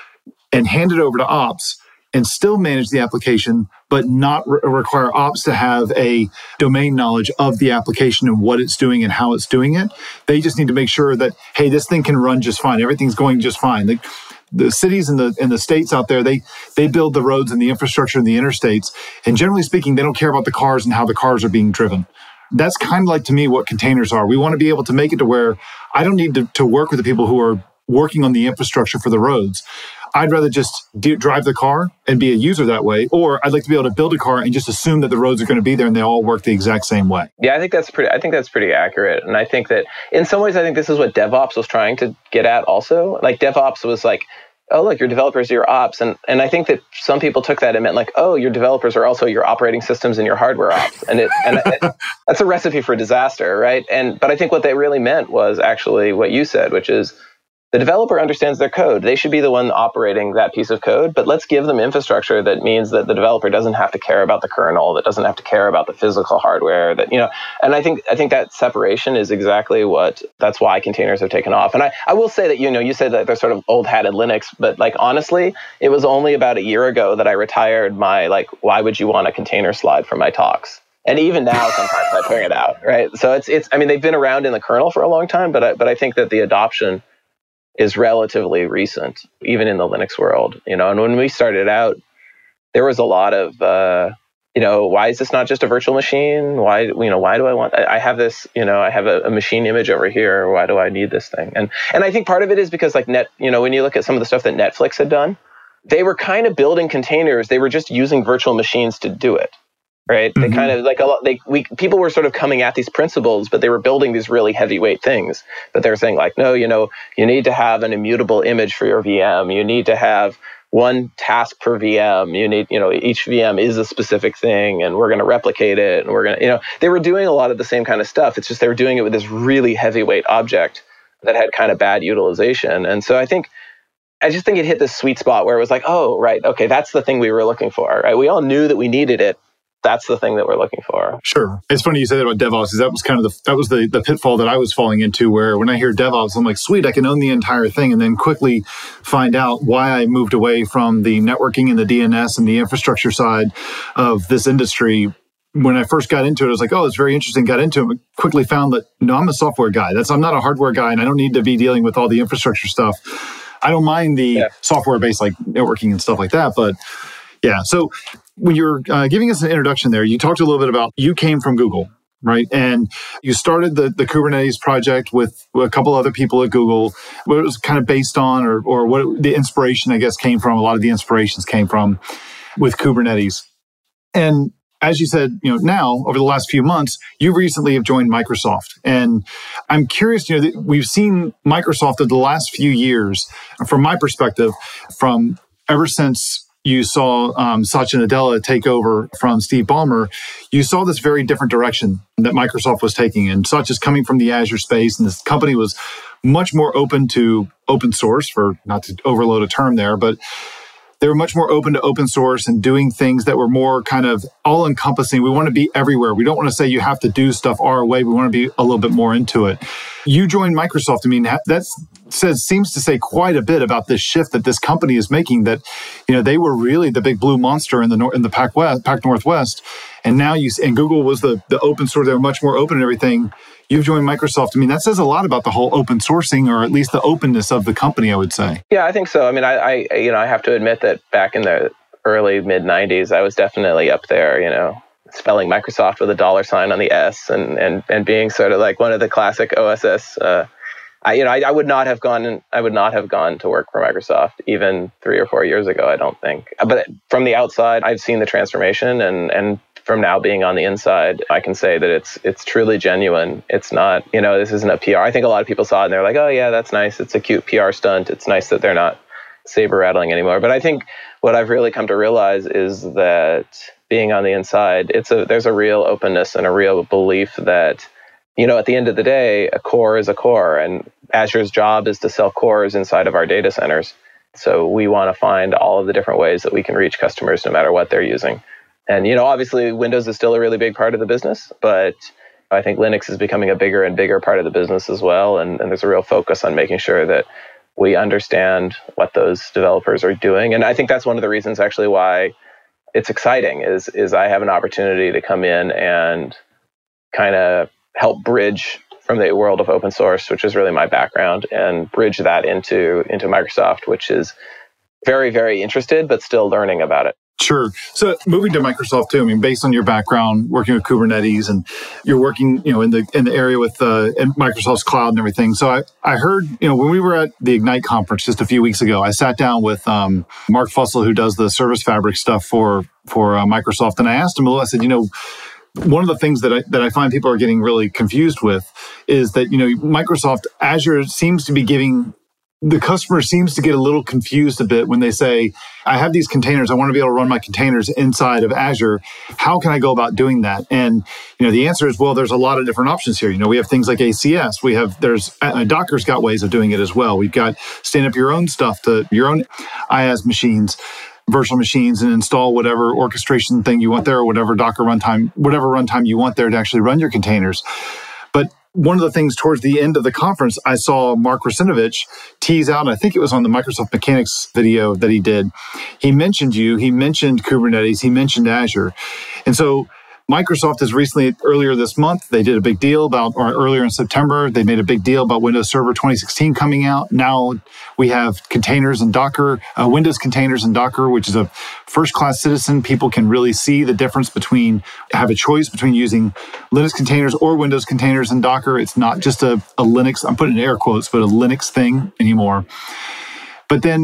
and hand it over to ops, and still manage the application, but not re- require ops to have a domain knowledge of the application and what it's doing and how it's doing it. They just need to make sure that, hey, this thing can run just fine. Everything's going just fine. The, the cities and the and the states out there, they they build the roads and the infrastructure and the interstates. And generally speaking, they don't care about the cars and how the cars are being driven. That's kind of like, to me, what containers are. We want to be able to make it to where I don't need to, to work with the people who are working on the infrastructure for the roads. I'd rather just do, drive the car and be a user that way, or I'd like to be able to build a car and just assume that the roads are going to be there and they all work the exact same way. Yeah, I think that's pretty. I think that's pretty accurate, and I think that in some ways, I think this is what DevOps was trying to get at. Also, like DevOps was like, oh, look, your developers are your ops, and and I think that some people took that and meant like, oh, your developers are also your operating systems and your hardware ops, and it and it, that's a recipe for disaster, right? And but I think what they really meant was actually what you said, which is, the developer understands their code. They should be the one operating that piece of code, but let's give them infrastructure that means that the developer doesn't have to care about the kernel, that doesn't have to care about the physical hardware, that, you know, and I think I think that separation is exactly what, that's why containers have taken off. And I, I will say that, you know, you said that they're sort of old hat in Linux, but like, honestly, it was only about a year ago that I retired my, like, why would you want a container slide from my talks? And even now, sometimes I bring it out, right? So it's, it's, I mean, they've been around in the kernel for a long time, but I, but I think that the adoption is relatively recent, even in the Linux world, you know. And when we started out, there was a lot of, uh, you know, why is this not just a virtual machine? Why, you know, why do I want? I have this, you know, I have a, a machine image over here. Why do I need this thing? And and I think part of it is because, like, net, you know, when you look at some of the stuff that Netflix had done, they were kind of building containers. They were just using virtual machines to do it. right? Mm-hmm. They kind of like a lot, they, we, people were sort of coming at these principles, but they were building these really heavyweight things. But they're saying like, no, you know, you need to have an immutable image for your V M. You need to have one task per V M. You need, you know, each V M is a specific thing and we're going to replicate it. And we're going to, you know, they were doing a lot of the same kind of stuff. It's just, they were doing it with this really heavyweight object that had kind of bad utilization. And so I think, I just think it hit this sweet spot where it was like, oh, right, okay, that's the thing we were looking for, right? We all knew that we needed it. That's the thing that we're looking for. Sure. It's funny you say that about DevOps, because that was kind of the that was the, the pitfall that I was falling into, where when I hear DevOps, I'm like, sweet, I can own the entire thing, and then quickly find out why I moved away from the networking and the D N S and the infrastructure side of this industry. When I first got into it, I was like, oh, it's very interesting. Got into it, but quickly found that, no, I'm a software guy. That's I'm not a hardware guy, and I don't need to be dealing with all the infrastructure stuff. I don't mind the yeah. software-based like networking and stuff like that, but yeah. So when you're uh, giving us an introduction there, you talked a little bit about you came from Google, right? And you started the, the Kubernetes project with a couple other people at Google. What it was kind of based on, or or what it, the inspiration, I guess, came from. A lot of the inspirations came from with Kubernetes. And as you said, you know, now over the last few months, you recently have joined Microsoft, and I'm curious. You know, we've seen Microsoft over the last few years, from my perspective, from ever since you saw um, Satya Nadella take over from Steve Ballmer, you saw this very different direction that Microsoft was taking, and Satya's coming from the Azure space, and this company was much more open to open source, for not to overload a term there, but they were much more open to open source and doing things that were more kind of all-encompassing. We want to be everywhere. We don't want to say you have to do stuff our way. We want to be a little bit more into it. You joined Microsoft. I mean, that says seems to say quite a bit about this shift that this company is making. That, you know, they were really the big blue monster in the nor- in the Pac West, Pac Northwest, and now you and Google was the the open source. They were much more open and everything. You've joined Microsoft. I mean, that says a lot about the whole open sourcing, or at least the openness of the company, I would say. Yeah, I think so. I mean, I, I you know, I have to admit that back in the early mid nineties, I was definitely up there, you know, spelling Microsoft with a dollar sign on the S, and and and being sort of like one of the classic O S S. Uh, I you know, I, I would not have gone. I would not have gone to work for Microsoft even three or four years ago. I don't think. But from the outside, I've seen the transformation, and and. From now being on the inside, I can say that it's it's truly genuine. It's not, you know, this isn't a P R. I think a lot of people saw it and they're like, oh yeah, that's nice. It's a cute P R stunt. It's nice that they're not saber rattling anymore. But I think what I've really come to realize is that being on the inside, it's a there's a real openness and a real belief that, you know, at the end of the day, a core is a core, and Azure's job is to sell cores inside of our data centers. So we want to find all of the different ways that we can reach customers no matter what they're using. And, you know, obviously Windows is still a really big part of the business, but I think Linux is becoming a bigger and bigger part of the business as well. And, and there's a real focus on making sure that we understand what those developers are doing. And I think that's one of the reasons actually why it's exciting is, is I have an opportunity to come in and kind of help bridge from the world of open source, which is really my background, and bridge that into, into Microsoft, which is very, very interested, but still learning about it. Sure. So moving to Microsoft too, I mean, based on your background working with Kubernetes, and you're working, you know, in the in the area with uh, Microsoft's cloud and everything. So I, I heard, you know, when we were at the Ignite conference just a few weeks ago, I sat down with um, Mark Fussell, who does the Service Fabric stuff for for uh, Microsoft, and I asked him, I said, you know, one of the things that I that I find people are getting really confused with is that, you know, Microsoft Azure seems to be giving. The customer seems to get a little confused a bit when they say, I have these containers. I want to be able to run my containers inside of Azure. How can I go about doing that? And, you know, the answer is, well, there's a lot of different options here. You know, we have things like A C S. We have, there's, uh, Docker's got ways of doing it as well. We've got stand up your own stuff to your own IaaS machines, virtual machines, and install whatever orchestration thing you want there, or whatever Docker runtime, whatever runtime you want there to actually run your containers. But one of the things towards the end of the conference, I saw Mark Russinovich tease out, and I think it was on the Microsoft Mechanics video that he did. He mentioned you, he mentioned Kubernetes, he mentioned Azure. And so Microsoft has recently, earlier this month, they did a big deal about, or earlier in September, they made a big deal about Windows Server twenty sixteen coming out. Now we have containers and Docker, uh, Windows containers and Docker, which is a first-class citizen. People can really see the difference between, have a choice between using Linux containers or Windows containers and Docker. It's not just a, a Linux, I'm putting in air quotes, but a Linux thing anymore. But then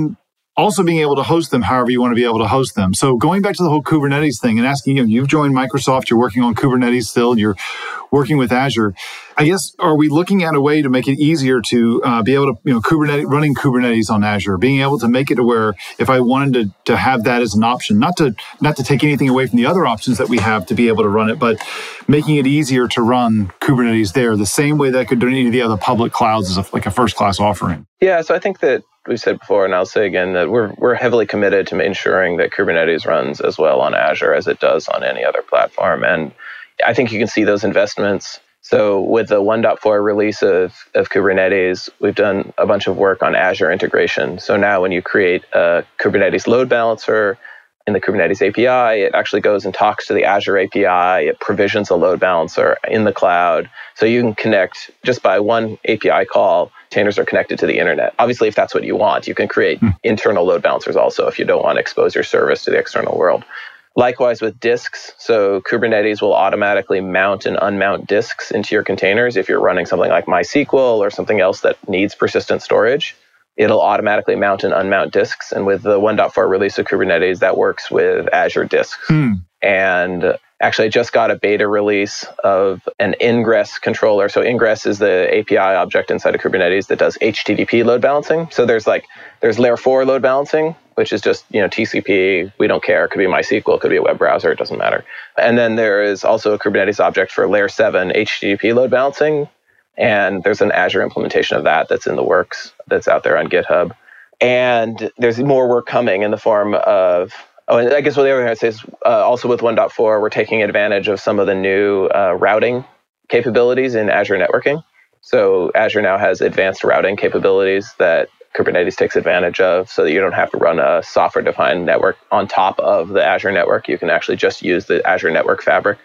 also being able to host them however you want to be able to host them. So going back to the whole Kubernetes thing and asking, you know, you've joined Microsoft, you're working on Kubernetes still, you're working with Azure. I guess, are we looking at a way to make it easier to uh, be able to, you know, Kubernetes, running Kubernetes on Azure, being able to make it to where if I wanted to, to have that as an option, not to not to take anything away from the other options that we have to be able to run it, but making it easier to run Kubernetes there, the same way that I could do any of the other public clouds as a, like a first-class offering. Yeah, so I think that we've said before, and I'll say again, that we're we're heavily committed to ensuring that Kubernetes runs as well on Azure as it does on any other platform. And I think you can see those investments. So with the one point four release of, of Kubernetes, we've done a bunch of work on Azure integration. So now when you create a Kubernetes load balancer in the Kubernetes A P I, it actually goes and talks to the Azure A P I. It provisions a load balancer in the cloud. So you can connect just by one A P I call. Containers are connected to the internet. Obviously, if that's what you want, you can create hmm. internal load balancers also if you don't want to expose your service to the external world. Likewise with disks, so Kubernetes will automatically mount and unmount disks into your containers. If you're running something like MySQL or something else that needs persistent storage, it'll automatically mount and unmount disks. And with the one point four release of Kubernetes, that works with Azure disks. Hmm. And actually, I just got a beta release of an ingress controller. So ingress is the A P I object inside of Kubernetes that does H T T P load balancing. So there's like, there's layer four load balancing, which is just, you know, T C P. We don't care. It could be MySQL. It could be a web browser. It doesn't matter. And then there is also a Kubernetes object for layer seven H T T P load balancing. And there's an Azure implementation of that that's in the works that's out there on GitHub. And there's more work coming in the form of, oh, and I guess what the other thing I'd say is uh, also with one point four, we're taking advantage of some of the new uh, routing capabilities in Azure networking. So Azure now has advanced routing capabilities that Kubernetes takes advantage of so that you don't have to run a software-defined network on top of the Azure network. You can actually just use the Azure Network Fabric.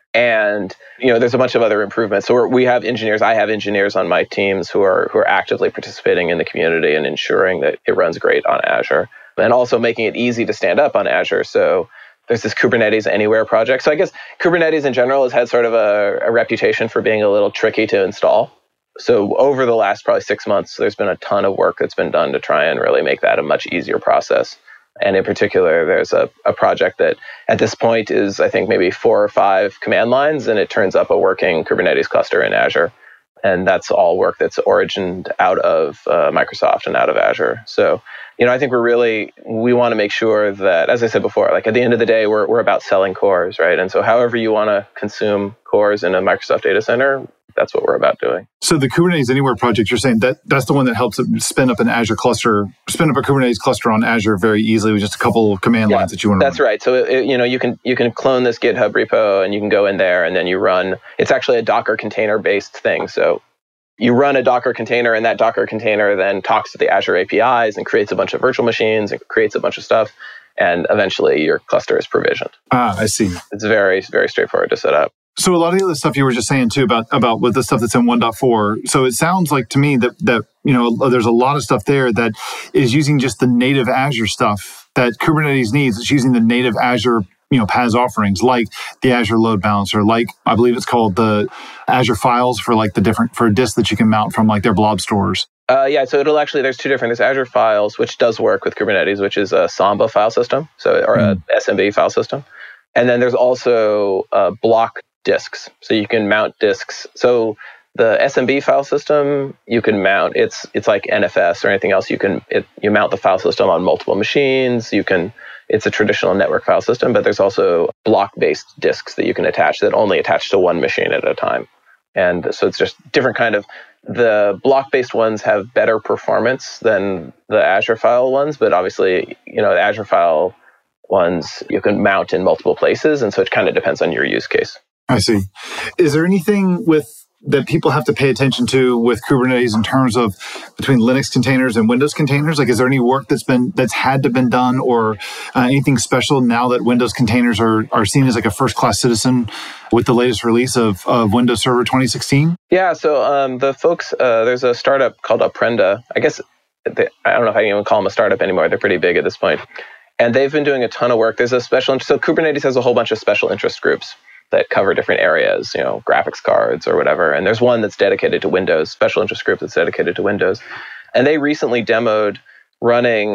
And, you know, there's a bunch of other improvements. So we're, we have engineers, I have engineers on my teams who are who are actively participating in the community and ensuring that it runs great on Azure. And also making it easy to stand up on Azure. So there's this Kubernetes Anywhere project. So I guess Kubernetes in general has had sort of a, a reputation for being a little tricky to install. So over the last probably six months, there's been a ton of work that's been done to try and really make that a much easier process. And in particular, there's a, a project that at this point is, I think, maybe four or five command lines, and it turns up a working Kubernetes cluster in Azure. And that's all work that's origined out of uh, Microsoft and out of Azure. So, you know, I think we're really, we want to make sure that, as I said before, like at the end of the day, we're we're about selling cores, right? And so however you want to consume cores in a Microsoft data center, that's what we're about doing. So the Kubernetes Anywhere project, you're saying that that's the one that helps it spin up an Azure cluster, spin up a Kubernetes cluster on Azure very easily with just a couple of command yeah, lines that you want to That's run. right. So, it, you know, you can you can clone this GitHub repo and you can go in there and then you run, it's actually a Docker container-based thing. So you run a Docker container and that Docker container then talks to the Azure A P Is and creates a bunch of virtual machines and creates a bunch of stuff. And eventually your cluster is provisioned. Ah, I see. It's very, very straightforward to set up. So a lot of the other stuff you were just saying too about about with the stuff that's in one point four. So it sounds like to me that that you know there's a lot of stuff there that is using just the native Azure stuff that Kubernetes needs. It's using the native Azure you know P A S offerings like the Azure Load Balancer, like I believe it's called the Azure Files for like the different for disks that you can mount from like their blob stores. Uh, yeah, so it'll actually, there's two different, there's Azure Files, which does work with Kubernetes, which is a Samba file system, so or mm. a S M B file system. And then there's also uh, block disks, so you can mount disks. So the S M B file system, you can mount, it's it's like N F S or anything else, you can, it, you mount the file system on multiple machines, you can, it's a traditional network file system, but there's also block-based disks that you can attach that only attach to one machine at a time. And so it's just different kind of, the block-based ones have better performance than the Azure File ones, but obviously, you know, the Azure File ones you can mount in multiple places, and so it kind of depends on your use case. I see. Is there anything with that people have to pay attention to with Kubernetes in terms of between Linux containers and Windows containers? Like, is there any work that's been that's had to been done, or uh, anything special now that Windows containers are are seen as like a first class citizen with the latest release of, of Windows Server twenty sixteen? Yeah. So um, the folks, uh, there's a startup called Aprenda. I guess they, I don't know if I can even call them a startup anymore. They're pretty big at this point, and they've been doing a ton of work. There's a special so Kubernetes has a whole bunch of special interest groups that cover different areas, you know, graphics cards or whatever. And there's one that's dedicated to Windows, special interest group that's dedicated to Windows. And they recently demoed running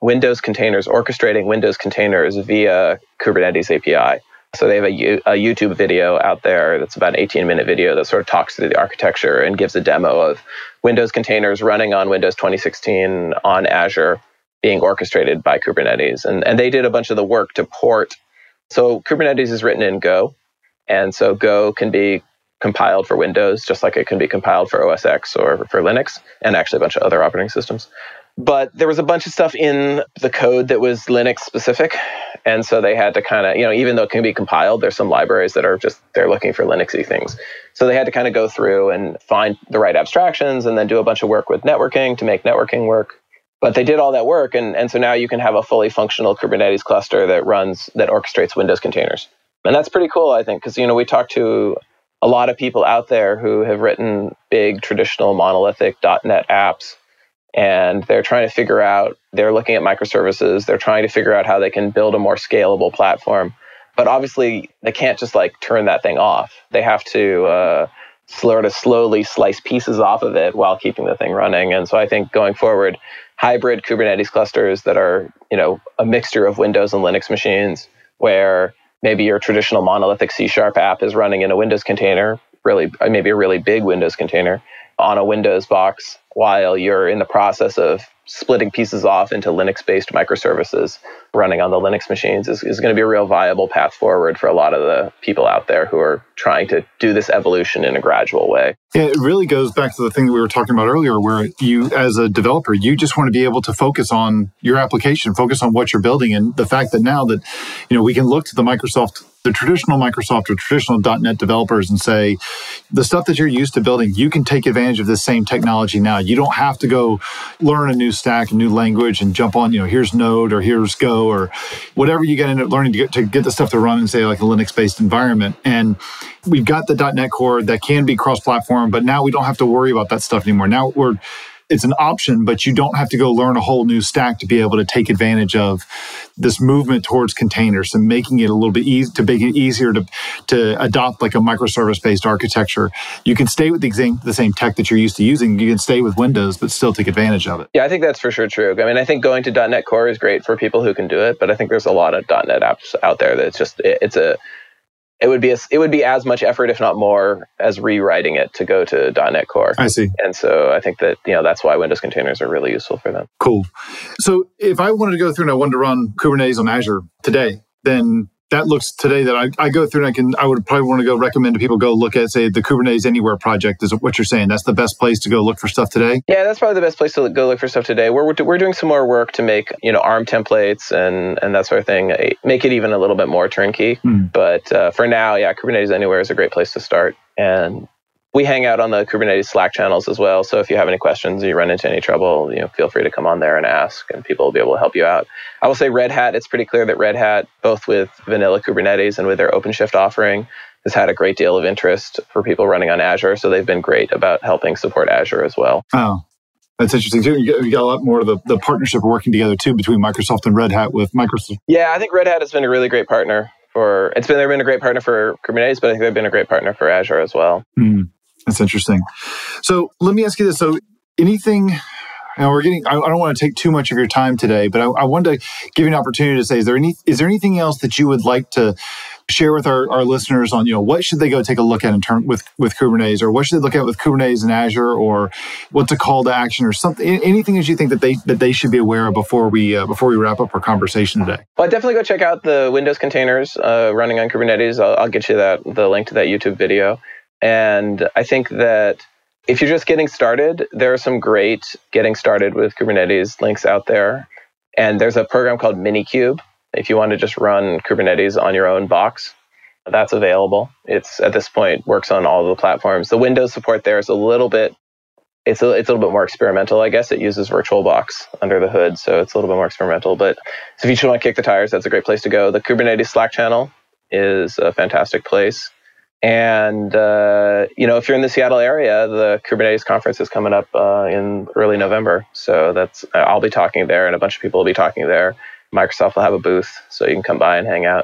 Windows containers, orchestrating Windows containers via Kubernetes A P I. So they have a, a YouTube video out there that's about an eighteen minute video that sort of talks through the architecture and gives a demo of Windows containers running on Windows twenty sixteen on Azure being orchestrated by Kubernetes. And, and they did a bunch of the work to port. So Kubernetes is written in Go. And so Go can be compiled for Windows, just like it can be compiled for O S X or for Linux, and actually a bunch of other operating systems. But there was a bunch of stuff in the code that was Linux specific. And so they had to kind of, you know, even though it can be compiled, there's some libraries that are just, they're looking for Linuxy things. So they had to kind of go through and find the right abstractions and then do a bunch of work with networking to make networking work. But they did all that work. And, and so now you can have a fully functional Kubernetes cluster that runs, that orchestrates Windows containers. And that's pretty cool, I think, because, you know, we talked to a lot of people out there who have written big traditional monolithic dot net apps. And they're trying to figure out, they're looking at microservices, they're trying to figure out how they can build a more scalable platform. But obviously, they can't just like turn that thing off. They have to uh, sort of slowly slice pieces off of it while keeping the thing running. And so I think going forward, hybrid Kubernetes clusters that are, you know, a mixture of Windows and Linux machines, where maybe your traditional monolithic C Sharp app is running in a Windows container, really maybe a really big Windows container on a Windows box, while you're in the process of splitting pieces off into Linux-based microservices running on the Linux machines is, is going to be a real viable path forward for a lot of the people out there who are trying to do this evolution in a gradual way. Yeah, it really goes back to the thing that we were talking about earlier, where you, as a developer, you just want to be able to focus on your application, focus on what you're building. And the fact that now that, you know, we can look to the Microsoft, the traditional Microsoft or traditional dot net developers and say, the stuff that you're used to building, you can take advantage of this same technology now. You don't have to go learn a new stack, a new language, and jump on, you know, here's Node or here's Go or whatever you get into learning to get, to get the stuff to run in, say, like a Linux-based environment. And we've got the .NET Core that can be cross-platform, but now we don't have to worry about that stuff anymore. Now we're it's an option, but you don't have to go learn a whole new stack to be able to take advantage of this movement towards containers and making it a little bit easy to make it easier to to adopt like a microservice-based architecture. You can stay with the same the same tech that you're used to using. You can stay with Windows, but still take advantage of it. Yeah, I think that's for sure true. I mean, I think going to .NET Core is great for people who can do it, but I think there's a lot of .NET apps out there that's just it, it's a It would be a, it would be as much effort, if not more, as rewriting it to go to .NET Core. I see. And so I think that, you know, that's why Windows containers are really useful for them. Cool. So if I wanted to go through and I wanted to run Kubernetes on Azure today, then that looks today that I, I go through and I can I would probably want to go recommend to people go look at, say, the Kubernetes Anywhere project is what you're saying. That's the best place to go look for stuff today? Yeah, that's probably the best place to go look for stuff today. We're we're doing some more work to make, you know, ARM templates and and that sort of thing, make it even a little bit more turnkey. Mm. But uh, for now, yeah, Kubernetes Anywhere is a great place to start. And we hang out on the Kubernetes Slack channels as well. So if you have any questions or you run into any trouble, you know, feel free to come on there and ask, and people will be able to help you out. I will say Red Hat, it's pretty clear that Red Hat, both with vanilla Kubernetes and with their OpenShift offering, has had a great deal of interest for people running on Azure. So they've been great about helping support Azure as well. Oh, that's interesting too. You got, you got a lot more of the, the partnership working together too between Microsoft and Red Hat with Microsoft. Yeah, I think Red Hat has been a really great partner for, it's been, they've been a great partner for Kubernetes, but I think they've been a great partner for Azure as well. Mm. That's interesting. So let me ask you this. So anything, you know, we're getting, I, I don't want to take too much of your time today, but I, I wanted to give you an opportunity to say, is there any, is there anything else that you would like to share with our, our listeners on, you know, what should they go take a look at in term with, with Kubernetes, or what should they look at with Kubernetes and Azure, or what's a call to action or something, anything that you think that they, that they should be aware of before we, uh, before we wrap up our conversation today? Well, definitely go check out the Windows containers uh, running on Kubernetes. I'll, I'll get you that, the link to that YouTube video. And I think that if you're just getting started, there are some great getting started with Kubernetes links out there. And there's a program called Minikube. If you want to just run Kubernetes on your own box, that's available. It's at this point works on all the platforms. The Windows support there is a little bit, it's a, it's a little bit more experimental, I guess. It uses VirtualBox under the hood, so it's a little bit more experimental. But so if you just want to kick the tires, that's a great place to go. The Kubernetes Slack channel is a fantastic place. And, uh, you know, if you're in the Seattle area, the Kubernetes conference is coming up uh, in early November. So that's I'll be talking there, and a bunch of people will be talking there. Microsoft will have a booth, so you can come by and hang out and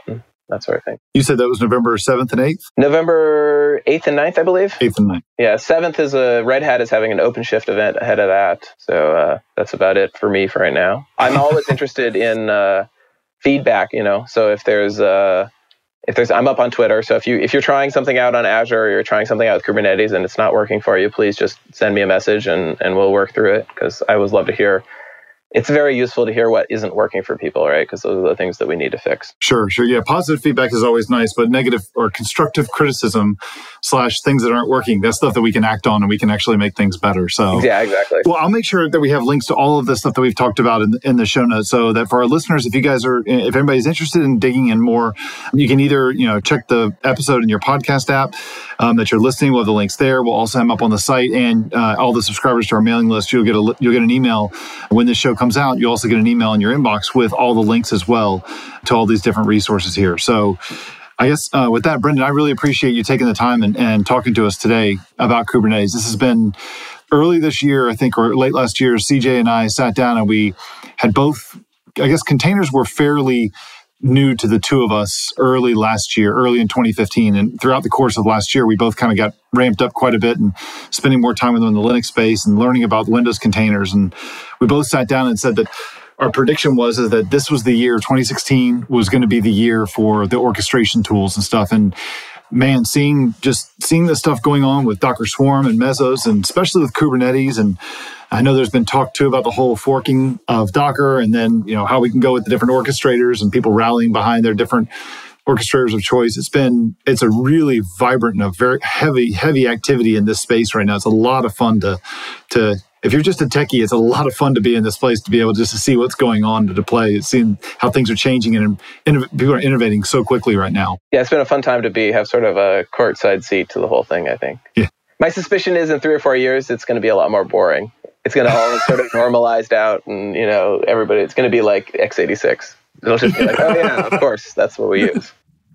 that sort of thing. You said that was November seventh and eighth? November eighth and ninth, I believe. eighth and ninth. Yeah, seventh is a Red Hat is having an OpenShift event ahead of that. So uh, that's about it for me for right now. I'm always interested in uh, feedback, you know. So if there's uh, if there's I'm up on Twitter. So if you if you're trying something out on Azure or you're trying something out with Kubernetes and it's not working for you, please just send me a message and and we'll work through it, because I always love to hear. It's very useful to hear what isn't working for people, right? Because those are the things that we need to fix. Sure, sure. Yeah, positive feedback is always nice, but negative or constructive criticism slash things that aren't working, that's stuff that we can act on and we can actually make things better. So yeah, exactly. Well, I'll make sure that we have links to all of the stuff that we've talked about in, in the show notes, so that for our listeners, if you guys are, if anybody's interested in digging in more, you can either, you know, check the episode in your podcast app um, that you're listening. We'll have the links there. We'll also have them up on the site, and uh, all the subscribers to our mailing list, you'll get a you'll get an email when this show comes out. You also get an email in your inbox with all the links as well to all these different resources here. So I guess uh, with that, Brendan, I really appreciate you taking the time and, and talking to us today about Kubernetes. This has been early this year, I think, or late last year. C J and I sat down and we had both, I guess containers were fairly new to the two of us early last year, early in twenty fifteen. And throughout the course of last year, we both kind of got ramped up quite a bit and spending more time with them in the Linux space and learning about Windows containers. And we both sat down and said that our prediction was is that this was the year, twenty sixteen was going to be the year for the orchestration tools and stuff. And man, seeing just seeing this stuff going on with Docker Swarm and Mesos, and especially with Kubernetes, and I know there's been talk too about the whole forking of Docker, and then you know how we can go with the different orchestrators and people rallying behind their different orchestrators of choice. It's been it's a really vibrant and a very heavy heavy activity in this space right now. It's a lot of fun to to. If you're just a techie, it's a lot of fun to be in this place, to be able just to see what's going on, to play, seeing how things are changing, and innov- people are innovating so quickly right now. Yeah, it's been a fun time to be, have sort of a courtside seat to the whole thing, I think. Yeah. My suspicion is in three or four years, it's going to be a lot more boring. It's going to all sort of normalized out, and, you know, everybody, it's going to be like x eighty-six. It'll just be like, oh yeah, of course, that's what we use.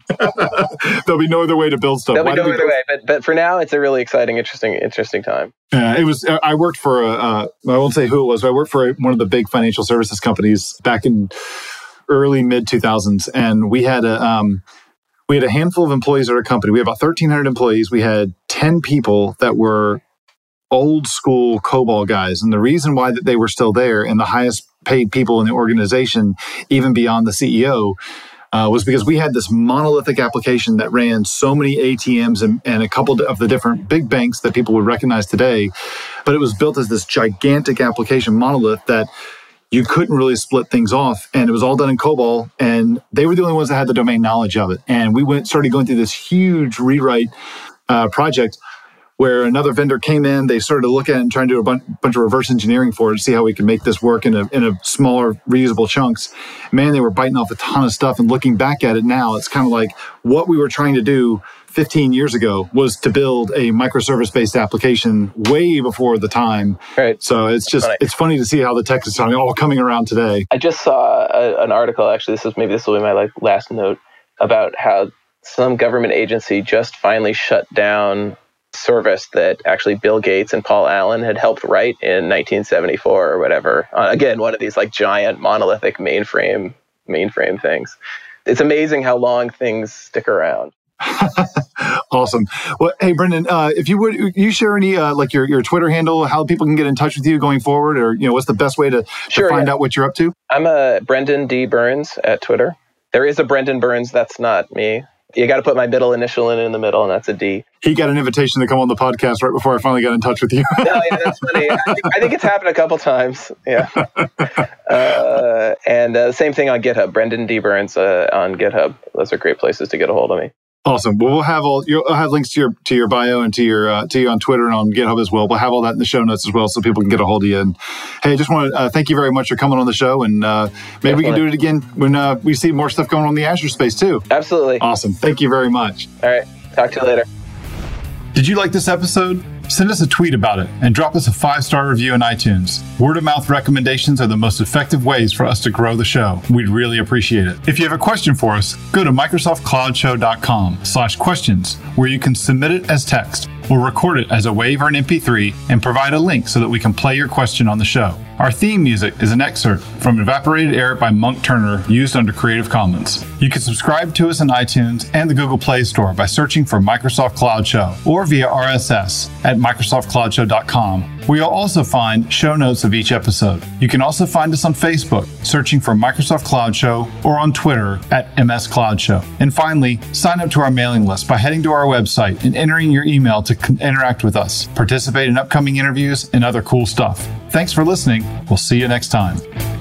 There'll be no other way to build stuff. There'll Why be no we other go- way, but but for now, it's a really exciting, interesting, interesting time. Uh, it was. I worked for a. Uh, I won't say who it was, but I worked for a, one of the big financial services companies back in early mid two thousands, and we had a um, we had a handful of employees at our company. We had about thirteen hundred employees. We had ten people that were old school COBOL guys, and the reason why that they were still there and the highest paid people in the organization, even beyond the C E O. Uh, was because we had this monolithic application that ran so many A T Ms and, and a couple of the different big banks that people would recognize today. But it was built as this gigantic application monolith that you couldn't really split things off. And it was all done in COBOL. And they were the only ones that had the domain knowledge of it. And we went started going through this huge rewrite uh, project where another vendor came in, they started to look at it and try to do a bunch, bunch of reverse engineering for it to see how we could make this work in a, in a smaller, reusable chunks. Man, they were biting off a ton of stuff. And looking back at it now, it's kind of like what we were trying to do fifteen years ago was to build a microservice-based application way before the time. Right. So it's just, funny. it's funny to see how the tech is all coming around today. I just saw a, an article, actually, this is maybe this will be my like last note, about how some government agency just finally shut down service that actually Bill Gates and Paul Allen had helped write in nineteen seventy-four or whatever. Uh, again, one of these like giant monolithic mainframe mainframe things. It's amazing how long things stick around. Awesome. Well, hey, Brendan, uh, if you would, you share any uh, like your, your Twitter handle, how people can get in touch with you going forward, or you know, what's the best way to, to sure, find yeah. out what you're up to? I'm a Brendan D. Burns at Twitter. There is a Brendan Burns. That's not me. You got to put my middle initial in in the middle, and that's a D. He got an invitation to come on the podcast right before I finally got in touch with you. No, yeah, that's funny. I think, I think it's happened a couple times. Yeah. Uh, and uh, same thing on GitHub. Brendan D. Burns uh, on GitHub. Those are great places to get a hold of me. Awesome. Well, we'll have all you'll have links to your to your bio and to your uh, to you on Twitter and on GitHub as well. We'll have all that in the show notes as well, so people can get a hold of you. And hey, I just want to uh, thank you very much for coming on the show, and uh, maybe Definitely. we can do it again when uh, we see more stuff going on in the Azure space too. Absolutely. Awesome. Thank you very much. All right. Talk to you later. Did you like this episode? Send us a tweet about it and drop us a five-star review in iTunes. Word-of-mouth recommendations are the most effective ways for us to grow the show. We'd really appreciate it. If you have a question for us, go to microsoft cloud show dot com slash questions, where you can submit it as text or record it as a WAV or an M P three and provide a link so that we can play your question on the show. Our theme music is an excerpt from Evaporated Air by Monk Turner, used under Creative Commons. You can subscribe to us on iTunes and the Google Play Store by searching for Microsoft Cloud Show or via R S S at microsoft cloud show dot com, where you'll also find show notes of each episode. You can also find us on Facebook, searching for Microsoft Cloud Show, or on Twitter at M S Cloud Show. And finally, sign up to our mailing list by heading to our website and entering your email to con- interact with us, participate in upcoming interviews, and other cool stuff. Thanks for listening. We'll see you next time.